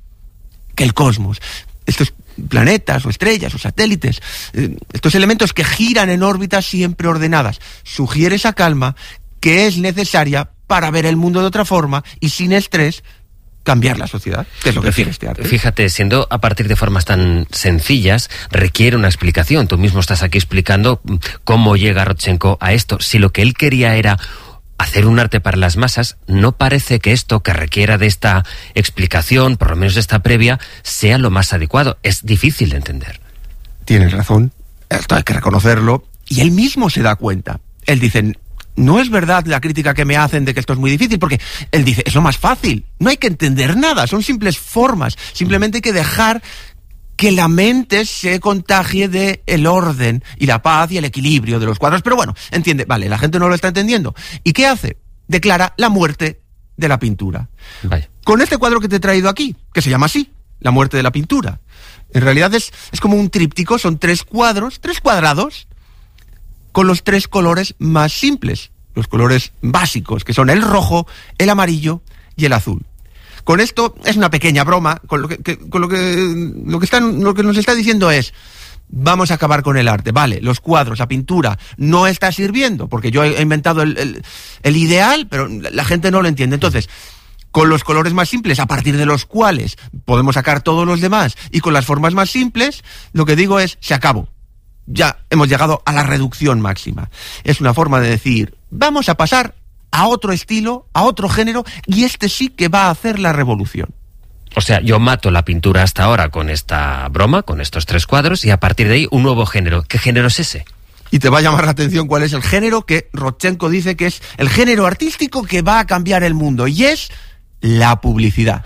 que el cosmos? Estos planetas, o estrellas, o satélites, eh, estos elementos que giran en órbitas siempre ordenadas, sugiere esa calma que es necesaria para ver el mundo de otra forma y sin estrés cambiar la sociedad, que es lo que quiere este arte. Fíjate, siendo a partir de formas tan sencillas, requiere una explicación. Tú mismo estás aquí explicando cómo llega Rodchenko a esto. Si lo que él quería era hacer un arte para las masas, no parece que esto, que requiera de esta explicación, por lo menos de esta previa, sea lo más adecuado. Es difícil de entender. Tienes razón, esto hay que reconocerlo, y él mismo se da cuenta. Él dice, no es verdad la crítica que me hacen de que esto es muy difícil, porque él dice, es lo más fácil, no hay que entender nada, son simples formas, simplemente hay que dejar que la mente se contagie de el orden y la paz y el equilibrio de los cuadros. Pero bueno, entiende, vale, la gente no lo está entendiendo. ¿Y qué hace? Declara la muerte de la pintura. Vaya. Con este cuadro que te he traído aquí, que se llama así, La muerte de la pintura. En realidad es, es como un tríptico, son tres cuadros, tres cuadrados, con los tres colores más simples, los colores básicos, que son el rojo, el amarillo y el azul. Con esto es una pequeña broma, con lo que, que, con lo que, lo que están, lo que nos está diciendo es, vamos a acabar con el arte, vale, los cuadros, la pintura, no está sirviendo, porque yo he inventado el, el, el ideal, pero la gente no lo entiende. Entonces, con los colores más simples, a partir de los cuales podemos sacar todos los demás, y con las formas más simples, lo que digo es, se acabó. Ya hemos llegado a la reducción máxima. Es una forma de decir, vamos a pasar a otro estilo, a otro género, y este sí que va a hacer la revolución. O sea, yo mato la pintura hasta ahora con esta broma, con estos tres cuadros, y a partir de ahí un nuevo género. ¿Qué género es ese? Y te va a llamar la atención cuál es el género que Rodchenko dice que es el género artístico que va a cambiar el mundo, y es la publicidad.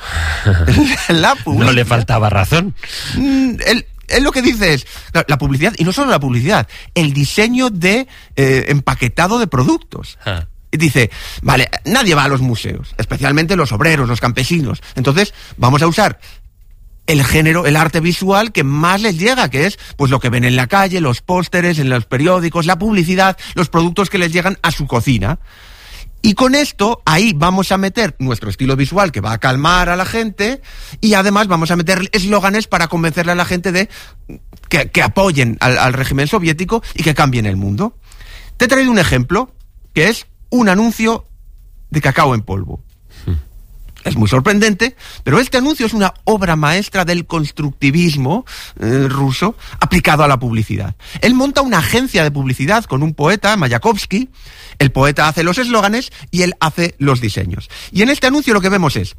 La publicidad. No le faltaba razón. Mm, el... Él lo que dice es, la publicidad, y no solo la publicidad, el diseño de eh, empaquetado de productos. Ah. Dice, vale, nadie va a los museos, especialmente los obreros, los campesinos. Entonces, vamos a usar el género, el arte visual que más les llega, que es pues lo que ven en la calle, los pósteres, en los periódicos, la publicidad, los productos que les llegan a su cocina. Y con esto, ahí vamos a meter nuestro estilo visual que va a calmar a la gente, y además vamos a meter eslóganes para convencerle a la gente de que, que apoyen al, al régimen soviético y que cambien el mundo. Te he traído un ejemplo, que es un anuncio de cacao en polvo. Es muy sorprendente, pero este anuncio es una obra maestra del constructivismo eh, ruso aplicado a la publicidad. Él monta una agencia de publicidad con un poeta, Mayakovsky. El poeta hace los eslóganes y él hace los diseños. Y en este anuncio lo que vemos es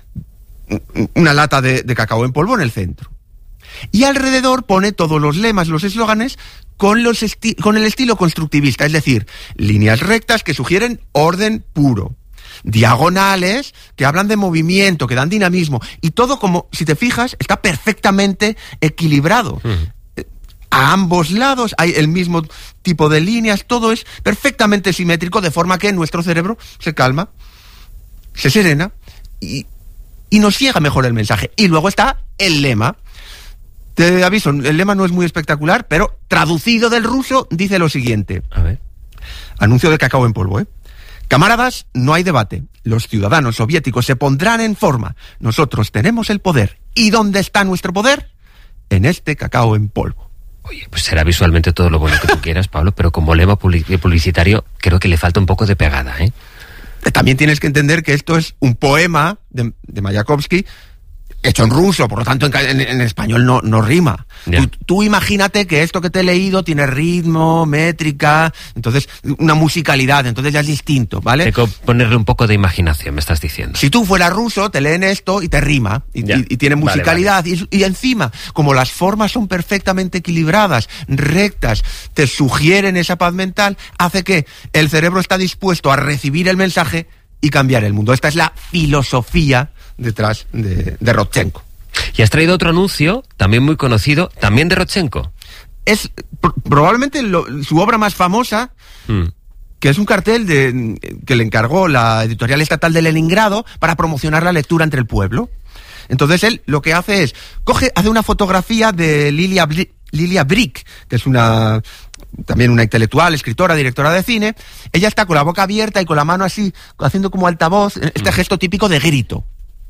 una lata de, de cacao en polvo en el centro. Y alrededor pone todos los lemas, los eslóganes, con, los esti- con el estilo constructivista, es decir, líneas rectas que sugieren orden puro. diagonales que hablan de movimiento, que dan dinamismo, y todo, como si te fijas, está perfectamente equilibrado. Mm. A ambos lados hay el mismo tipo de líneas, todo es perfectamente simétrico, de forma que nuestro cerebro se calma, se serena y, y nos llega mejor el mensaje. Y luego está el lema. Te aviso, el lema no es muy espectacular, pero traducido del ruso dice lo siguiente. A ver. Anuncio de cacao en polvo, ¿eh? Camaradas, no hay debate. Los ciudadanos soviéticos se pondrán en forma. Nosotros tenemos el poder. ¿Y dónde está nuestro poder? En este cacao en polvo. Oye, pues será visualmente todo lo bueno que tú quieras, Pablo, pero como lema publicitario creo que le falta un poco de pegada, ¿eh? También tienes que entender que esto es un poema de, de Mayakovsky hecho en ruso, por lo tanto en, en, en español no, no rima. Tú, tú imagínate que esto que te he leído tiene ritmo, métrica, entonces una musicalidad, entonces ya es distinto, ¿vale? Hay que ponerle un poco de imaginación, me estás diciendo. Si tú fueras ruso, te leen esto y te rima, y, y, y tiene musicalidad, vale, vale. Y, y encima, como las formas son perfectamente equilibradas, rectas, te sugieren esa paz mental, hace que el cerebro está dispuesto a recibir el mensaje y cambiar el mundo. Esta es la filosofía detrás de, de Rodchenko. Y has traído otro anuncio, también muy conocido, también de Rodchenko. Es pr- probablemente lo, su obra más famosa, mm. que es un cartel de, que le encargó la editorial estatal de Leningrado para promocionar la lectura entre el pueblo. Entonces él lo que hace es, coge, hace una fotografía de Lilia, Bri- Lilia Brick, que es una... también una intelectual, escritora, directora de cine. Ella está con la boca abierta y con la mano así, haciendo como altavoz, este mm. gesto típico de grito.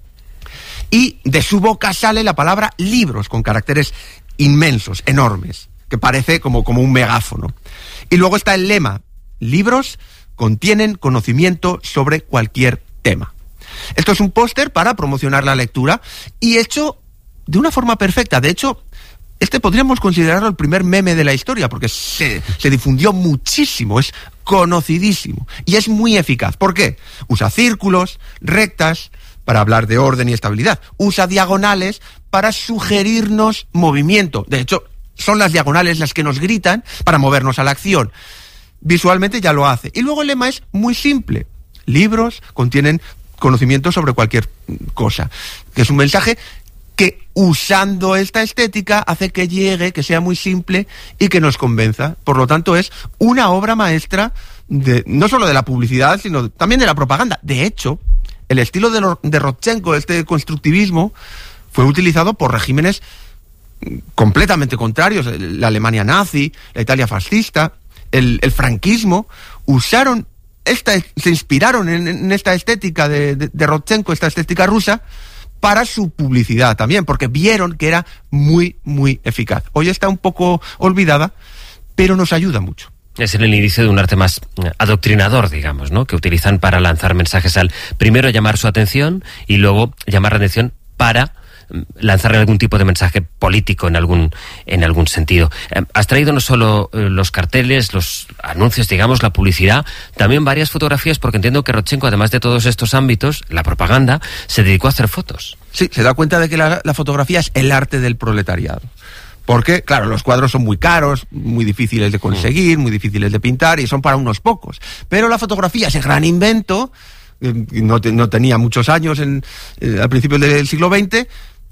Y de su boca sale la palabra libros, con caracteres inmensos, enormes, que parece como, como un megáfono. Y luego está el lema: libros contienen conocimiento sobre cualquier tema. Esto es un póster para promocionar la lectura y hecho de una forma perfecta. De hecho, este podríamos considerarlo el primer meme de la historia, porque se, se difundió muchísimo, es conocidísimo y es muy eficaz. ¿Por qué? Usa círculos, rectas, para hablar de orden y estabilidad. Usa diagonales para sugerirnos movimiento. De hecho, son las diagonales las que nos gritan para movernos a la acción. Visualmente ya lo hace. Y luego el lema es muy simple. Libros contienen conocimiento sobre cualquier cosa. Que es un mensaje que, usando esta estética, hace que llegue, que sea muy simple y que nos convenza. Por lo tanto, es una obra maestra de, no solo de la publicidad, sino también de la propaganda. De hecho, el estilo de, lo, de Rodchenko, este constructivismo, fue utilizado por regímenes completamente contrarios. La Alemania nazi, la Italia fascista, el, el franquismo, usaron esta, se inspiraron en, en esta estética de, de, de Rodchenko, esta estética rusa, para su publicidad también, porque vieron que era muy, muy eficaz. Hoy está un poco olvidada, pero nos ayuda mucho. Es el inicio de un arte más adoctrinador, digamos, ¿no? Que utilizan para lanzar mensajes al primero llamar su atención y luego llamar la atención para lanzarle algún tipo de mensaje político en algún en algún sentido. Eh, has traído no solo eh, los carteles, los anuncios, digamos, la publicidad, también varias fotografías, porque entiendo que Rodchenko, además de todos estos ámbitos, la propaganda, se dedicó a hacer fotos. Sí, se da cuenta de que la, la fotografía es el arte del proletariado. Porque, claro, los cuadros son muy caros, muy difíciles de conseguir, muy difíciles de pintar y son para unos pocos. Pero la fotografía, ese gran invento, eh, no, te, no tenía muchos años en, eh, al principio del siglo veinte,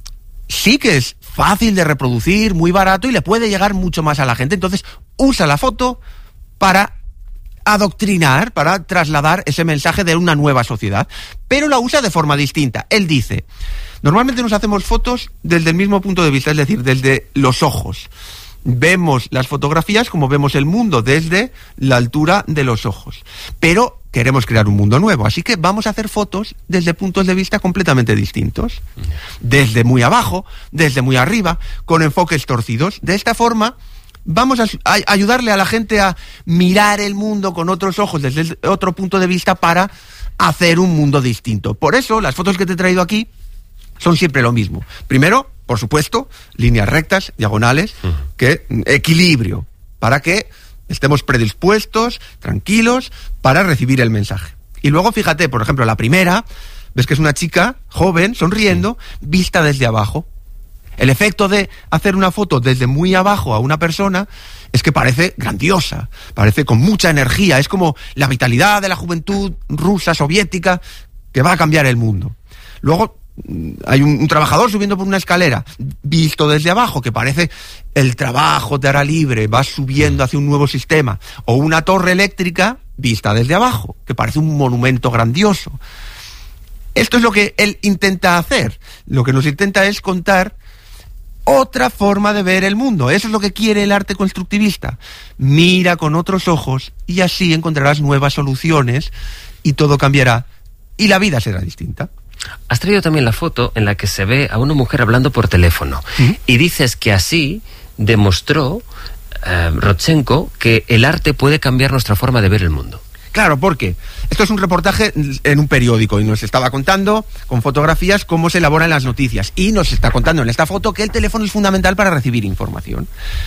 sí que es fácil de reproducir, muy barato y le puede llegar mucho más a la gente. Entonces, usa la foto para adoctrinar, para trasladar ese mensaje de una nueva sociedad. Pero la usa de forma distinta. Él dice: normalmente nos hacemos fotos desde el mismo punto de vista, es decir, desde los ojos. Vemos las fotografías como vemos el mundo, desde la altura de los ojos. Pero queremos crear un mundo nuevo, así que vamos a hacer fotos desde puntos de vista completamente distintos. Desde muy abajo, desde muy arriba, con enfoques torcidos. De esta forma, vamos a, a ayudarle a la gente a mirar el mundo con otros ojos, desde otro punto de vista, para hacer un mundo distinto. Por eso, las fotos que te he traído aquí son siempre lo mismo. Primero, por supuesto, líneas rectas, diagonales, uh-huh. que equilibrio, para que estemos predispuestos, tranquilos, para recibir el mensaje. Y luego, fíjate, por ejemplo, la primera, ves que es una chica joven, sonriendo, vista desde abajo. El efecto de hacer una foto desde muy abajo a una persona es que parece grandiosa, parece con mucha energía, es como la vitalidad de la juventud rusa, soviética, que va a cambiar el mundo. Luego hay un, un trabajador subiendo por una escalera, visto desde abajo, que parece el trabajo de hora libre, va subiendo hacia un nuevo sistema. O una torre eléctrica vista desde abajo, que parece un monumento grandioso. Esto es lo que él intenta hacer. Lo que nos intenta es contar otra forma de ver el mundo. Eso es lo que quiere el arte constructivista. Mira con otros ojos y así encontrarás nuevas soluciones y todo cambiará y la vida será distinta. Has traído también la foto en la que se ve a una mujer hablando por teléfono. ¿Mm? Y dices que así demostró eh, Rodchenko que el arte puede cambiar nuestra forma de ver el mundo. Claro, porque esto es un reportaje en un periódico y nos estaba contando con fotografías cómo se elaboran las noticias. Y nos está contando en esta foto que el teléfono es fundamental para recibir información.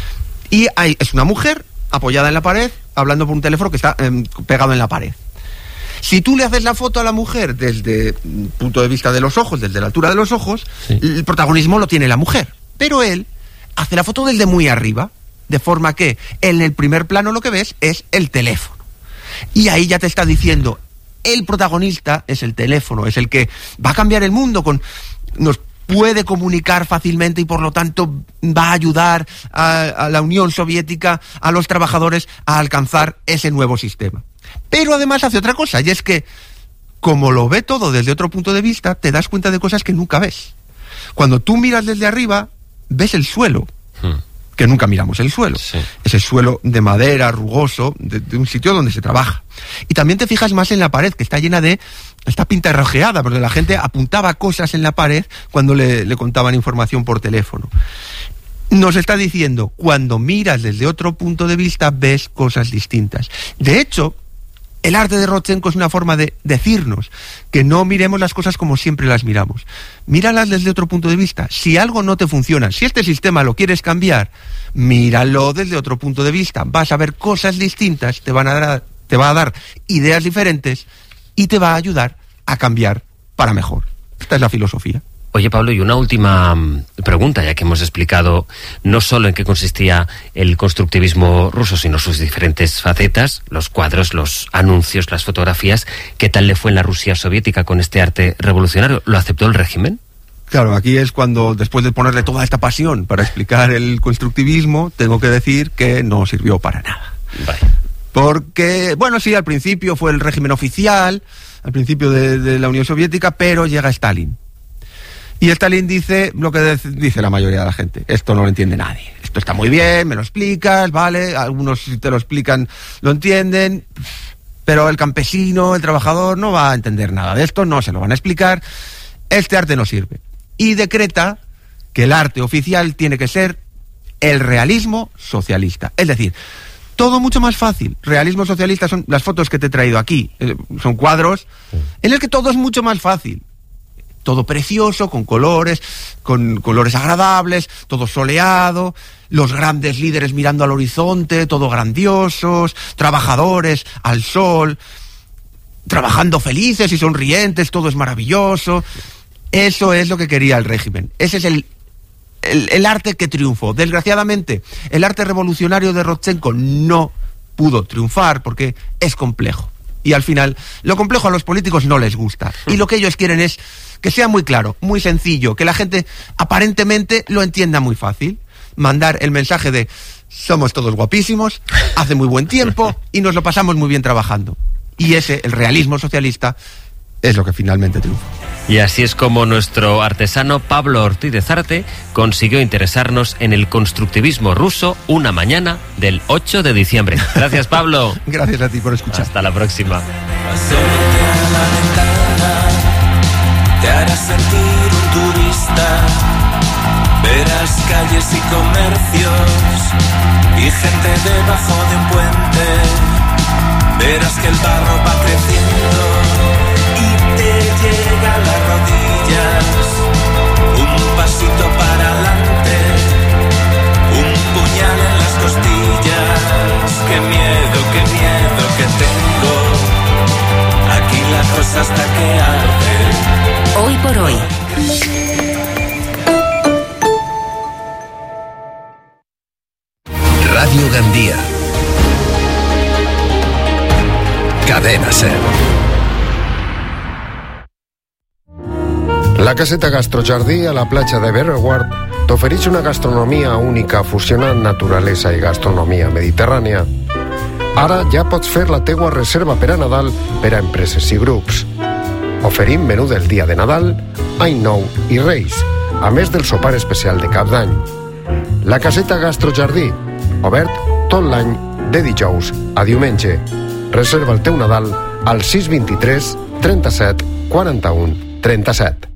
Y hay, es una mujer apoyada en la pared, hablando por un teléfono que está eh, pegado en la pared. Si tú le haces la foto a la mujer desde el punto de vista de los ojos, desde la altura de los ojos, sí, el protagonismo lo tiene la mujer. Pero él hace la foto desde muy arriba, de forma que en el primer plano lo que ves es el teléfono. Y ahí ya te está diciendo, el protagonista es el teléfono, es el que va a cambiar el mundo, con nos puede comunicar fácilmente y por lo tanto va a ayudar a, a la Unión Soviética, a los trabajadores, a alcanzar ese nuevo sistema. Pero además hace otra cosa, y es que, como lo ve todo desde otro punto de vista, te das cuenta de cosas que nunca ves. Cuando tú miras desde arriba, ves el suelo, hmm. que nunca miramos el suelo. Sí. Ese suelo de madera, rugoso, de, de un sitio donde se trabaja. Y también te fijas más en la pared, que está llena de... está pintarrajeada, porque la gente apuntaba cosas en la pared cuando le, le contaban información por teléfono. Nos está diciendo, cuando miras desde otro punto de vista, ves cosas distintas. De hecho, el arte de Rodchenko es una forma de decirnos que no miremos las cosas como siempre las miramos. Míralas desde otro punto de vista. Si algo no te funciona, si este sistema lo quieres cambiar, míralo desde otro punto de vista. Vas a ver cosas distintas, te van a dar, te va a dar ideas diferentes y te va a ayudar a cambiar para mejor. Esta es la filosofía. Oye, Pablo, y una última pregunta, ya que hemos explicado no solo en qué consistía el constructivismo ruso, sino sus diferentes facetas, los cuadros, los anuncios, las fotografías. ¿Qué tal le fue en la Rusia soviética con este arte revolucionario? ¿Lo aceptó el régimen? Claro, aquí es cuando, después de ponerle toda esta pasión para explicar el constructivismo, tengo que decir que no sirvió para nada. Vale. Porque, bueno, sí, al principio fue el régimen oficial, al principio de, de la Unión Soviética, pero llega Stalin. Y Stalin dice lo que dice la mayoría de la gente. Esto no lo entiende nadie. Esto está muy bien, me lo explicas, ¿vale? Algunos si te lo explican lo entienden, pero el campesino, el trabajador, no va a entender nada de esto, no se lo van a explicar. Este arte no sirve. Y decreta que el arte oficial tiene que ser el realismo socialista. Es decir, todo mucho más fácil. Realismo socialista son las fotos que te he traído aquí. Son cuadros en el que todo es mucho más fácil. Todo precioso, con colores, con colores agradables, todo soleado, los grandes líderes mirando al horizonte, todo grandiosos, trabajadores al sol, trabajando felices y sonrientes, todo es maravilloso. Eso es lo que quería el régimen. Ese es el, el, el arte que triunfó. Desgraciadamente, el arte revolucionario de Rodchenko no pudo triunfar porque es complejo. Y al final, lo complejo a los políticos no les gusta. Y lo que ellos quieren es que sea muy claro, muy sencillo, que la gente aparentemente lo entienda muy fácil. Mandar el mensaje de somos todos guapísimos, hace muy buen tiempo y nos lo pasamos muy bien trabajando. Y ese, el realismo socialista, es lo que finalmente triunfa. Y así es como nuestro artesano Pablo Ortiz de Zárate consiguió interesarnos en el constructivismo ruso una mañana del ocho de diciembre. Gracias, Pablo. Gracias a ti por escuchar. Hasta la próxima. Te harás sentir un turista, verás calles y comercios y gente debajo de un puente, verás que el barro va creciendo y te llega a las rodillas, un pasito para adelante, un puñal en las costillas, qué miedo, qué miedo que tengo, aquí la cosa está que arde. Hoy por hoy. Gandía. Cadena SER. La caseta Gastrojardí a la platja de Berreward t'ofereix una gastronomia única fusionant naturalesa i gastronomia mediterrània. Ara ja pots fer la teua reserva per a Nadal per a empreses i grups. Oferim menú del dia de Nadal, Any Nou i Reis, a més del sopar especial de Cap d'Any. La caseta Gastrojardí, obert tot l'any de dijous a diumenge. Reserva el teu Nadal al sis vint-i-tres trenta-set quaranta-u trenta-set.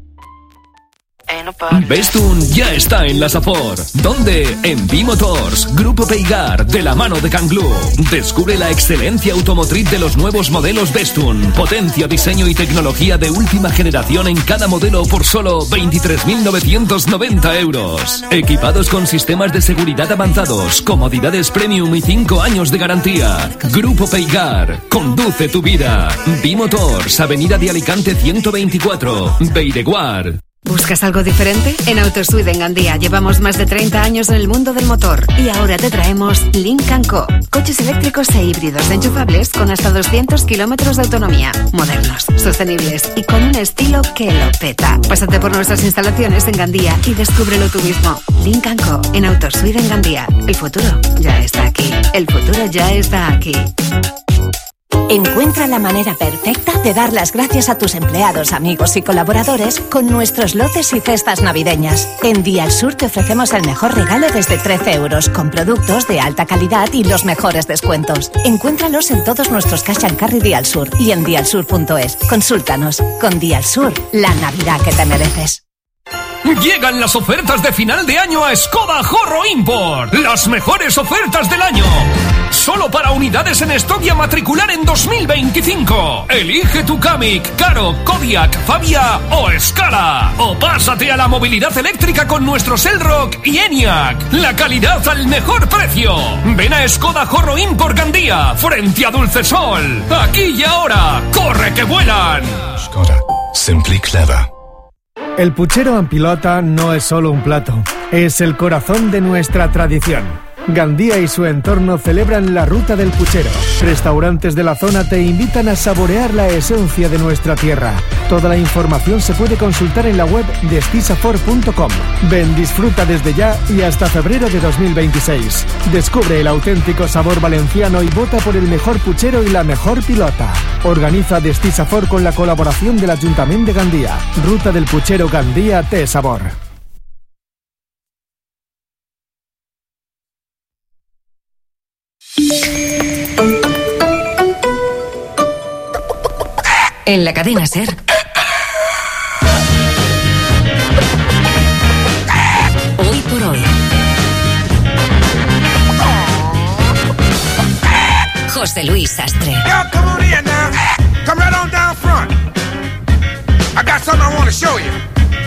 Bestun ya está en la Safor. ¿Dónde? En Bimotors, Grupo Peigar, de la mano de Canglú. Descubre la excelencia automotriz de los nuevos modelos Bestun. Potencia, diseño y tecnología de última generación en cada modelo por solo veintitrés mil novecientos noventa euros. Equipados con sistemas de seguridad avanzados, comodidades premium y cinco años de garantía. Grupo Peigar, conduce tu vida. Bimotors, Avenida de Alicante ciento veinticuatro, Beireguar. ¿Buscas algo diferente? En Autosuite en Gandía llevamos más de treinta años en el mundo del motor y ahora te traemos Lynk and Co. Coches eléctricos e híbridos enchufables con hasta doscientos kilómetros de autonomía, modernos, sostenibles y con un estilo que lo peta. Pásate por nuestras instalaciones en Gandía y descúbrelo tú mismo. Lynk and Co. en Autosuite en Gandía. El futuro ya está aquí. El futuro ya está aquí. Encuentra la manera perfecta de dar las gracias a tus empleados, amigos y colaboradores con nuestros lotes y cestas navideñas. En Dial Sur te ofrecemos el mejor regalo desde trece euros, con productos de alta calidad y los mejores descuentos. Encuéntralos en todos nuestros Cash and Carry Dial Sur y en dial sur punto es. Consúltanos. Con Dial Sur, la Navidad que te mereces. Llegan las ofertas de final de año a Skoda Horro Import. Las mejores ofertas del año. Solo para unidades en stock y a matricular en dos mil veinticinco. Elige tu Kamiq, Karo, Kodiaq, Fabia o Scala. O pásate a la movilidad eléctrica con nuestros Elrock y Enyaq. La calidad al mejor precio. Ven a Skoda Horro Import Gandía, frente a Dulcesol. Aquí y ahora. ¡Corre que vuelan! Skoda. Simply clever. El puchero en pilota no es solo un plato, es el corazón de nuestra tradición. Gandía y su entorno celebran la Ruta del Puchero. Restaurantes de la zona te invitan a saborear la esencia de nuestra tierra. Toda la información se puede consultar en la web de stisafor punto com. Ven, disfruta desde ya y hasta febrero de dos mil veintiséis. Descubre el auténtico sabor valenciano y vota por el mejor puchero y la mejor pilota. Organiza Destisafor con la colaboración del Ayuntamiento de Gandía. Ruta del Puchero Gandía té sabor. En la cadena SER. Hoy por hoy. José Luis Sastre. Yo, come on in now. Come right on down front. I got something I want to show you.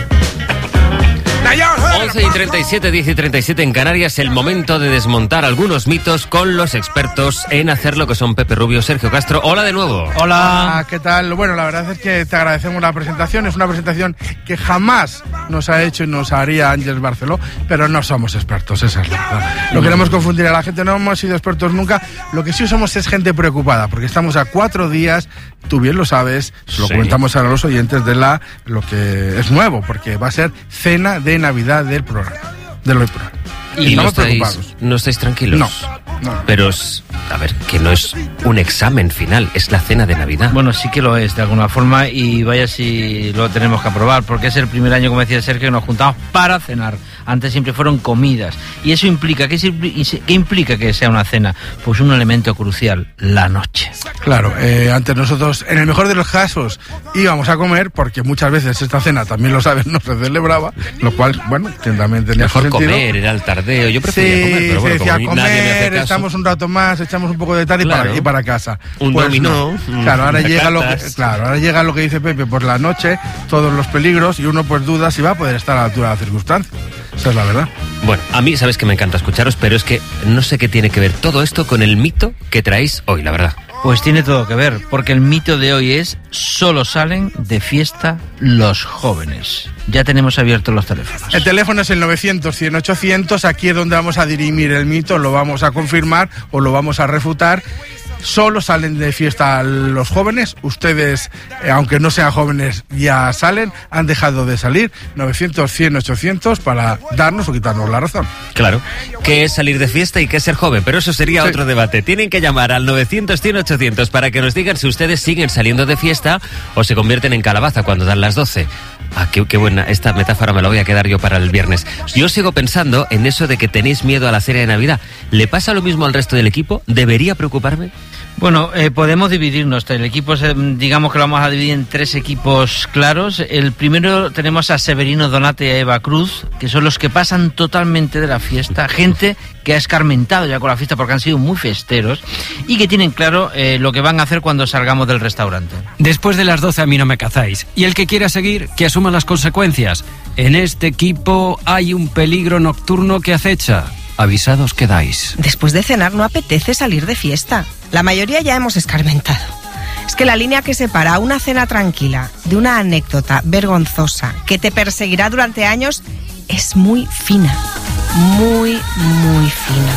once y treinta y siete, diez y treinta y siete en Canarias, el momento de desmontar algunos mitos con los expertos en hacerlo, que son Pepe Rubio, Sergio Castro. Hola de nuevo. Hola. Hola, ¿qué tal? Bueno, la verdad es que te agradecemos la presentación. Es una presentación que jamás nos ha hecho y nos haría Ángel Barceló, pero no somos expertos, esa es la verdad. No queremos confundir a la gente, no hemos sido expertos nunca. Lo que sí somos es gente preocupada, porque estamos a cuatro días, tú bien lo sabes, lo sí. comentamos a los oyentes de la lo que es nuevo, porque va a ser cena de Navidad del programa, del hoy programa. Y estamos no estáis, no estáis tranquilos. No, no. Pero es, a ver, que no es un examen final, es la cena de Navidad. Bueno, sí que lo es, de alguna forma, y vaya si lo tenemos que aprobar, porque es el primer año, como decía Sergio, que nos juntamos para cenar. Antes siempre fueron comidas. ¿Y eso implica? ¿Qué, qué implica que sea una cena? Pues un elemento crucial, la noche. Claro, eh, antes nosotros, en el mejor de los casos, íbamos a comer, porque muchas veces esta cena, también lo sabes, no se celebraba, lo cual, bueno, también tenía mejor sentido. Comer, era el tardeo, yo prefería sí, comer, pero bueno, se decía como comer, nadie me hace caso. Estamos un rato más, echamos un poco de tarde claro. y, para, y para casa. Un pues dominó. No. Claro, ahora llega lo que, claro, ahora llega lo que dice Pepe, por la noche, todos los peligros, y uno pues duda si va a poder estar a la altura de la circunstancia. Esa es la verdad. Bueno, a mí sabes que me encanta escucharos, pero es que no sé qué tiene que ver todo esto con el mito que traéis hoy, la verdad. Pues tiene todo que ver, porque el mito de hoy es: solo salen de fiesta los jóvenes. Ya tenemos abiertos los teléfonos. El teléfono es el novecientos, cien, ochocientos. Aquí es donde vamos a dirimir el mito, lo vamos a confirmar o lo vamos a refutar. Solo salen de fiesta los jóvenes. Ustedes, eh, aunque no sean jóvenes, ya salen. Han dejado de salir. novecientos, cien, ochocientos para darnos o quitarnos la razón. Claro. ¿Qué es salir de fiesta y qué es ser joven? Pero eso sería sí. otro debate. Tienen que llamar al novecientos, cien, ochocientos para que nos digan si ustedes siguen saliendo de fiesta o se convierten en calabaza cuando dan las doce. Ah, qué, qué buena. Esta metáfora me la voy a quedar yo para el viernes. Yo sigo pensando en eso de que tenéis miedo a la cena de Navidad. ¿Le pasa lo mismo al resto del equipo? ¿Debería preocuparme? Bueno, eh, podemos dividirnos. El equipo, digamos que lo vamos a dividir en tres equipos claros. El primero tenemos a Severino Donate y a Eva Cruz, que son los que pasan totalmente de la fiesta. Gente que ha escarmentado ya con la fiesta porque han sido muy festeros y que tienen claro eh, lo que van a hacer cuando salgamos del restaurante. Después de las doce a mí no me cazáis. Y el que quiera seguir, que asuma las consecuencias. En este equipo hay un peligro nocturno que acecha. Avisados quedáis. Después de cenar no apetece salir de fiesta. La mayoría ya hemos escarmentado. Es que la línea que separa una cena tranquila de una anécdota vergonzosa que te perseguirá durante años es muy fina. Muy, muy fina.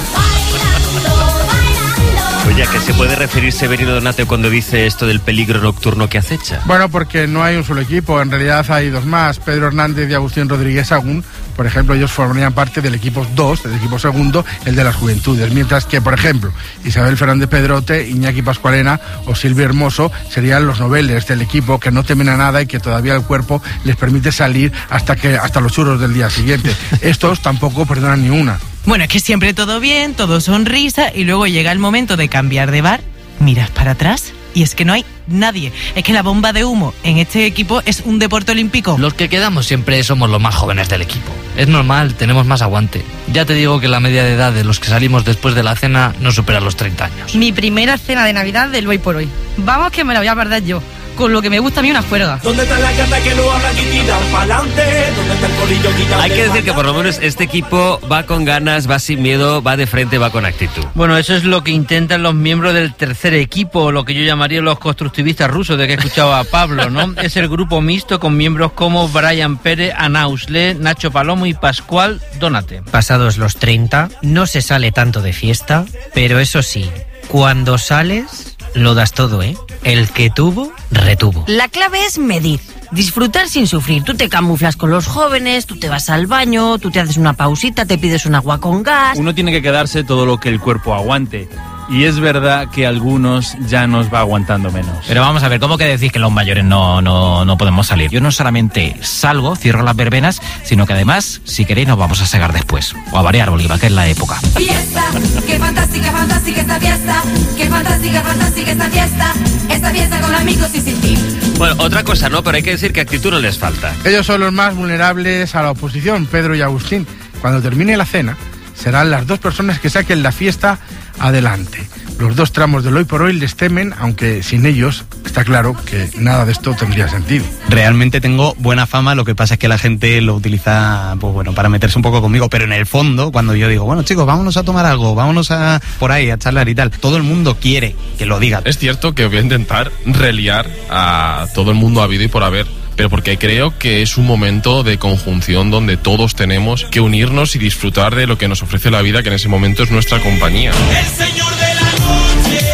Oye, ¿a qué se puede referir Severino Donate cuando dice esto del peligro nocturno que acecha? Bueno, porque no hay un solo equipo, en realidad hay dos más. Pedro Hernández y Agustín Rodríguez Agún, por ejemplo, ellos formarían parte del equipo dos, del equipo segundo, el de las juventudes. Mientras que, por ejemplo, Isabel Fernández Pedrote, Iñaki Pascualena o Silvia Hermoso serían los noveles del equipo que no temen a nada y que todavía el cuerpo les permite salir hasta, que, hasta los churros del día siguiente. Estos tampoco perdonan ni una. Bueno, es que siempre todo bien, todo sonrisa y luego llega el momento de cambiar de bar, miras para atrás y es que no hay nadie. Es que la bomba de humo en este equipo es un deporte olímpico. Los que quedamos siempre somos los más jóvenes del equipo. Es normal, tenemos más aguante. Ya te digo que la media de edad de los que salimos después de la cena no supera los treinta años. Mi primera cena de Navidad del hoy por hoy. Vamos que me la voy a perder yo. Con lo que me gusta a mí una juerga. ¿Dónde está la gata que no habla y tira pa'lante? ¿Dónde está el corillo quitando? Hay que decir que por lo menos este equipo va con ganas, va sin miedo, va de frente, va con actitud. Bueno, eso es lo que intentan los miembros del tercer equipo, lo que yo llamaría los constructivistas rusos, de que he escuchado a Pablo, ¿no? Es el grupo mixto con miembros como Brian Pérez, Ana Usle, Nacho Palomo y Pascual Donate. Pasados los treinta, no se sale tanto de fiesta, pero eso sí, cuando sales, lo das todo, ¿eh? El que tuvo, retuvo. La clave es medir, disfrutar sin sufrir. Tú te camuflas con los jóvenes, tú te vas al baño, tú te haces una pausita, te pides un agua con gas. Uno tiene que quedarse todo lo que el cuerpo aguante. Y es verdad que algunos ya nos va aguantando menos. Pero vamos a ver, ¿cómo que decís que los mayores no, no, no podemos salir? Yo no solamente salgo, cierro las verbenas, sino que además, si queréis, nos vamos a segar después. O a variar, Bolívar, que es la época. Fiesta, qué fantástica, fantástica esta fiesta. Qué fantástica, fantástica esta fiesta. Esta fiesta con amigos y sin ti. Bueno, otra cosa no, pero hay que decir que actitud no les falta. Ellos son los más vulnerables a la oposición, Pedro y Agustín. Cuando termine la cena, serán las dos personas que saquen la fiesta adelante. Los dos tramos del hoy por hoy les temen, aunque sin ellos está claro que nada de esto tendría sentido. Realmente tengo buena fama, lo que pasa es que la gente lo utiliza, pues bueno, para meterse un poco conmigo, pero en el fondo, cuando yo digo, bueno chicos, vámonos a tomar algo, vámonos a por ahí a charlar y tal, todo el mundo quiere que lo diga. Es cierto que voy a intentar reliar a todo el mundo habido y por haber, pero porque creo que es un momento de conjunción donde todos tenemos que unirnos y disfrutar de lo que nos ofrece la vida, que en ese momento es nuestra compañía. El señor de la noche,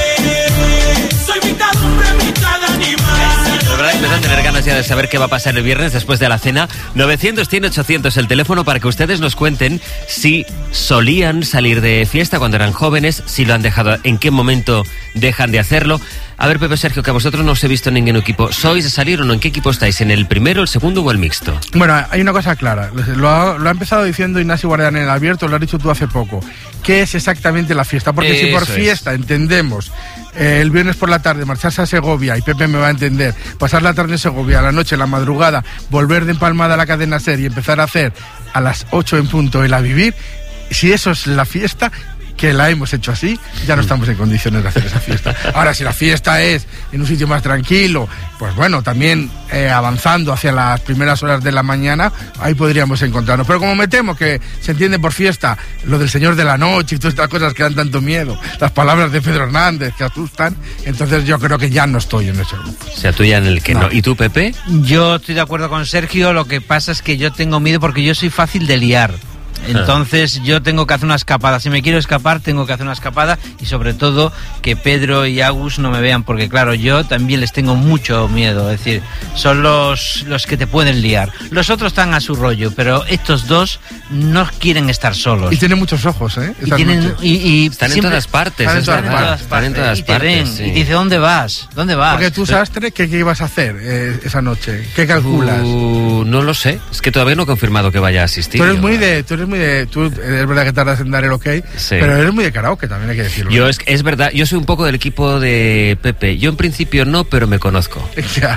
soy mitad hombre, mitad animal. La verdad, empiezo a tener ganas ya de saber qué va a pasar el viernes después de la cena. novecientos, cien, ochocientos, el teléfono para que ustedes nos cuenten si solían salir de fiesta cuando eran jóvenes, si lo han dejado, en qué momento dejan de hacerlo. A ver, Pepe, Sergio, que a vosotros no os he visto en ningún equipo. ¿Sois de salir o no? ¿En qué equipo estáis? ¿En el primero, el segundo o el mixto? Bueno, hay una cosa clara. Lo ha, lo ha empezado diciendo Ignacio Guardián en el abierto, lo has dicho tú hace poco. ¿Qué es exactamente la fiesta? Porque Eso si por fiesta es. entendemos eh, el viernes por la tarde marcharse a Segovia, y Pepe me va a entender, pasar la tarde en Segovia, la noche, la madrugada, volver de empalmada a la cadena SER y empezar a hacer a las ocho en punto el A Vivir, si eso es la fiesta, que la hemos hecho así, ya no estamos en condiciones de hacer esa fiesta. Ahora, si la fiesta es en un sitio más tranquilo, pues bueno, también eh, avanzando hacia las primeras horas de la mañana, ahí podríamos encontrarnos. Pero como me temo que se entiende por fiesta lo del Señor de la Noche y todas estas cosas que dan tanto miedo, las palabras de Pedro Hernández que asustan, entonces yo creo que ya no estoy en ese grupo. O sea, tú ya en el que no. no. ¿Y tú, Pepe? Yo estoy de acuerdo con Sergio, lo que pasa es que yo tengo miedo porque yo soy fácil de liar. Entonces yo tengo que hacer una escapada. Si me quiero escapar, tengo que hacer una escapada. Y sobre todo que Pedro y Agus no me vean, porque claro, yo también les tengo mucho miedo. Es decir, son los, los que te pueden liar. Los otros están a su rollo, pero estos dos no quieren estar solos. Y tienen muchos ojos, ¿eh? Y tienen, y, y están en todas partes. Están en todas están partes. Están en todas y te partes, ven, sí. y te dice, ¿dónde vas? ¿Dónde vas? Porque tú, Sastre, ¿qué, qué ibas a hacer eh, esa noche? ¿Qué calculas? Uh, no lo sé. Es que todavía no he confirmado que vaya a asistir. Tú eres muy de... Tú eres muy de tú, es verdad que tardas en dar el ok, sí. Pero eres muy de karaoke, también hay que decirlo. Yo es, es verdad, yo soy un poco del equipo de Pepe. Yo en principio no, pero me conozco. Ya.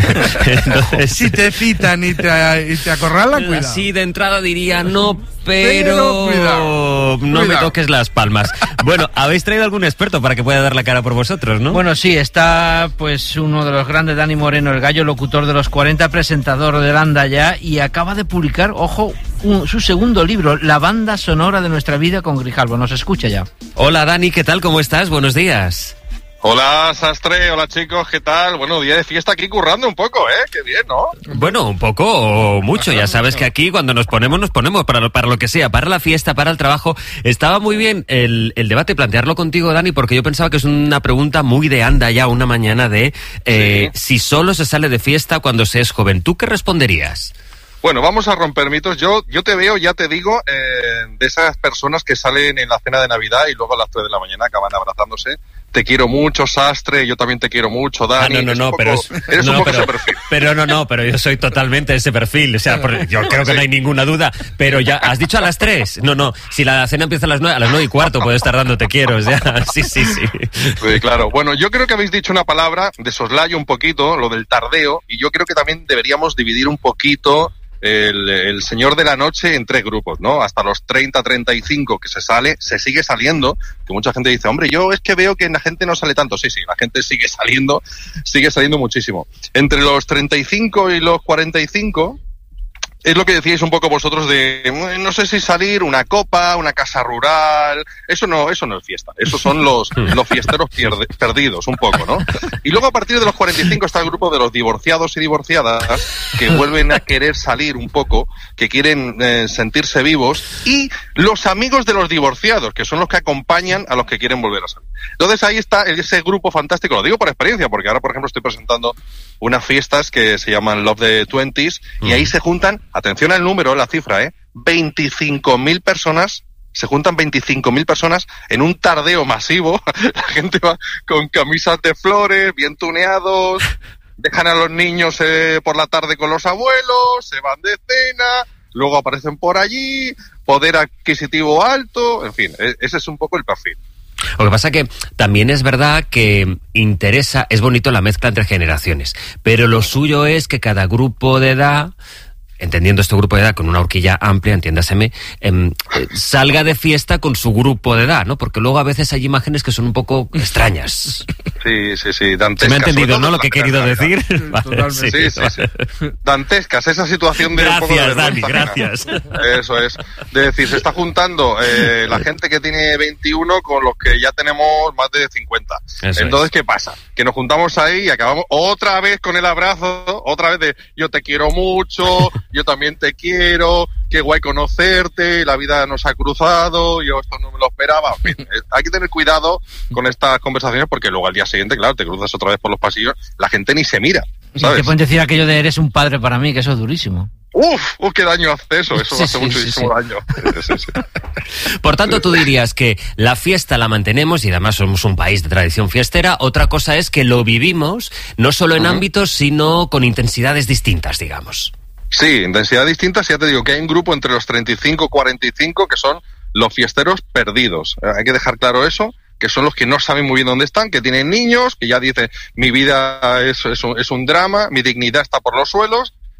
Entonces, si te citan y te, y te acorralan, cuidado. Sí, de entrada diría no, pero, pero cuidado, no cuidado. me toques las palmas. Bueno, habéis traído algún experto para que pueda dar la cara por vosotros, ¿no? Bueno, sí, está pues uno de los grandes, Dani Moreno, el gallo, locutor de los cuarenta, presentador de Landa Ya, y acaba de publicar, ojo, un, su segundo libro, La banda sonora de nuestra vida, con Grijalbo. Nos escucha ya. Hola Dani, ¿qué tal? ¿Cómo estás? Buenos días. Hola Sastre, hola chicos, ¿qué tal? Bueno, día de fiesta aquí currando un poco, ¿eh? Qué bien, ¿no? Bueno, un poco o mucho, ya sabes que aquí cuando nos ponemos, nos ponemos para lo, para lo que sea, para la fiesta, para el trabajo. Estaba muy bien el, el debate, plantearlo contigo, Dani, porque yo pensaba que es una pregunta muy de anda ya, una mañana de eh, sí. si solo se sale de fiesta cuando se es joven. ¿Tú qué responderías? Bueno, vamos a romper mitos. Yo yo te veo, ya te digo, eh, de esas personas que salen en la cena de Navidad y luego a las tres de la mañana acaban abrazándose. Te quiero mucho, Sastre, yo también te quiero mucho, Dani. Ah, no, no, no, poco, pero es, eres no, un poco pero, ese perfil. Pero no, no, pero yo soy totalmente ese perfil. O sea, por, yo creo que sí. No hay ninguna duda. Pero ya, ¿has dicho a las tres? No, no, si la cena empieza a las nueve, a las nueve y cuarto puedo estar dando te quiero. O sea, sí, sí, sí. Sí, claro. Bueno, yo creo que habéis dicho una palabra de soslayo un poquito, lo del tardeo, y yo creo que también deberíamos dividir un poquito El, el señor de la noche en tres grupos, ¿no? Hasta los treinta, treinta y cinco que se sale, se sigue saliendo, que mucha gente dice, hombre, yo es que veo que la gente no sale tanto. Sí, sí, la gente sigue saliendo, sigue saliendo muchísimo. Entre los treinta y cinco y los cuarenta y cinco, es lo que decíais un poco vosotros de, no sé si salir, una copa, una casa rural, eso no, eso no es fiesta, esos son los, los fiesteros pierde, perdidos, un poco, ¿no? Y luego a partir de los cuarenta y cinco está el grupo de los divorciados y divorciadas, que vuelven a querer salir un poco, que quieren eh, sentirse vivos, y los amigos de los divorciados, que son los que acompañan a los que quieren volver a salir. Entonces ahí está ese grupo fantástico, lo digo por experiencia, porque ahora, por ejemplo, estoy presentando unas fiestas que se llaman Love the Twenties, y ahí se juntan, atención al número, la cifra, ¿eh? veinticinco mil personas, se juntan veinticinco mil personas en un tardeo masivo. La gente va con camisas de flores, bien tuneados, dejan a los niños eh, por la tarde con los abuelos, se van de cena, luego aparecen por allí, poder adquisitivo alto, en fin, ese es un poco el perfil. Lo que pasa que también es verdad que interesa, es bonito la mezcla entre generaciones, pero lo suyo es que cada grupo de edad, entendiendo este grupo de edad con una horquilla amplia, entiéndaseme, eh, salga de fiesta con su grupo de edad, ¿no? Porque luego a veces hay imágenes que son un poco extrañas. Sí, sí, sí, dantescas. ¿Se me ha entendido, no, lo que he querido decir? Vale, sí, sí, sí, sí. Dantescas, esa situación de gracias, un poco de Dani, gracias. Eso es. De decir, se está juntando eh, la gente que tiene veintiuno con los que ya tenemos más de cincuenta. Eso Entonces, es. ¿qué pasa? Que nos juntamos ahí y acabamos otra vez con el abrazo, otra vez de yo te quiero mucho, yo también te quiero, qué guay conocerte, la vida nos ha cruzado, yo esto no me lo esperaba. En fin, hay que tener cuidado con estas conversaciones porque luego al día siguiente, claro, te cruzas otra vez por los pasillos, la gente ni se mira, ¿sabes? Y te pueden decir aquello de eres un padre para mí, que eso es durísimo. Uf, uf, qué daño hace eso, eso sí, hace sí, muchísimo sí, sí. daño. Sí, sí. Por tanto, tú dirías que la fiesta la mantenemos y además somos un país de tradición fiestera. Otra cosa es que lo vivimos no solo en uh-huh. ámbitos, sino con intensidades distintas, digamos. Sí, intensidad distinta, ya te digo que hay un grupo entre los treinta y cinco y cuarenta y cinco que son los fiesteros perdidos. Eh, hay que dejar claro eso, que son los que no saben muy bien dónde están, que tienen niños, que ya dicen mi vida es, es, un, es un drama, mi dignidad está por los suelos,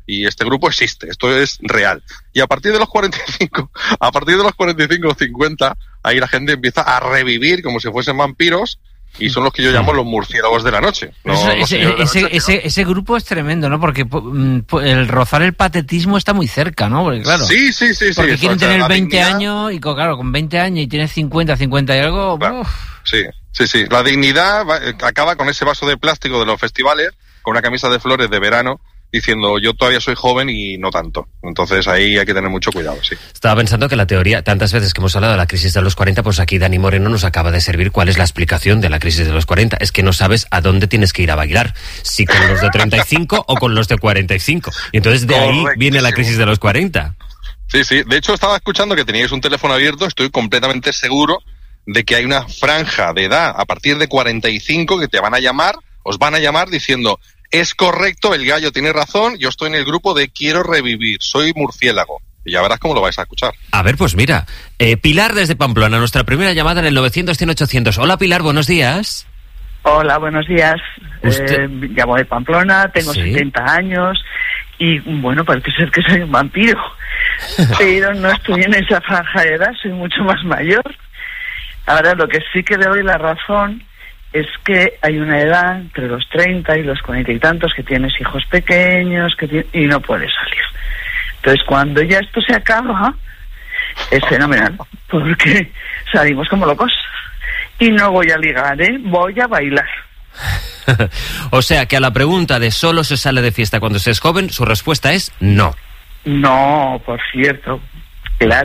y este grupo existe, esto es real. Y a partir de los cuarenta y cinco, a partir de los cuarenta y cinco o cincuenta, ahí la gente empieza a revivir como si fuesen vampiros, y son los que yo llamo los murciélagos de la noche. No Eso, los ese, señores de la ese, noche, ese, ese grupo es tremendo, ¿no? Porque mm, el rozar el patetismo está muy cerca, ¿no? Porque, claro, Sí, sí, sí, sí. porque eso, quieren o sea, tener la veinte dignidad- años y, co- claro, con veinte años y tienes cincuenta, cincuenta y algo... Claro. uf. Sí, sí, sí. La dignidad va- eh, acaba con ese vaso de plástico de los festivales, con una camisa de flores de verano, diciendo yo todavía soy joven y no tanto. Entonces ahí hay que tener mucho cuidado, sí. Estaba pensando que la teoría, tantas veces que hemos hablado de la crisis de los cuarenta, pues aquí Dani Moreno nos acaba de servir cuál es la explicación de la crisis de los cuarenta. Es que no sabes a dónde tienes que ir a bailar, si con los de treinta y cinco o con los de cuarenta y cinco. Y entonces de ahí viene la crisis de los cuarenta. Sí, sí. De hecho, estaba escuchando que teníais un teléfono abierto. Estoy completamente seguro de que hay una franja de edad a partir de cuarenta y cinco que te van a llamar, os van a llamar diciendo es correcto, el gallo tiene razón, yo estoy en el grupo de quiero revivir, soy murciélago. Y ya verás cómo lo vais a escuchar. A ver, pues mira, eh, Pilar desde Pamplona, nuestra primera llamada en el novecientos cien ochocientos. Hola Pilar, buenos días. Hola, buenos días. Usted- Eh, llamo de Pamplona, tengo Sí. setenta años y, bueno, parece ser que soy un vampiro. Pero no estoy en esa franja de edad, soy mucho más mayor. Ahora, lo que sí que le doy la razón es que hay una edad entre los treinta y los cuarenta y tantos que tienes hijos pequeños que ti- y no puedes salir. Entonces, cuando ya esto se acaba, es fenomenal, porque salimos como locos. Y no voy a ligar, ¿eh? Voy a bailar. O sea que a la pregunta de solo se sale de fiesta cuando se es joven, su respuesta es no. No, por cierto. Claro.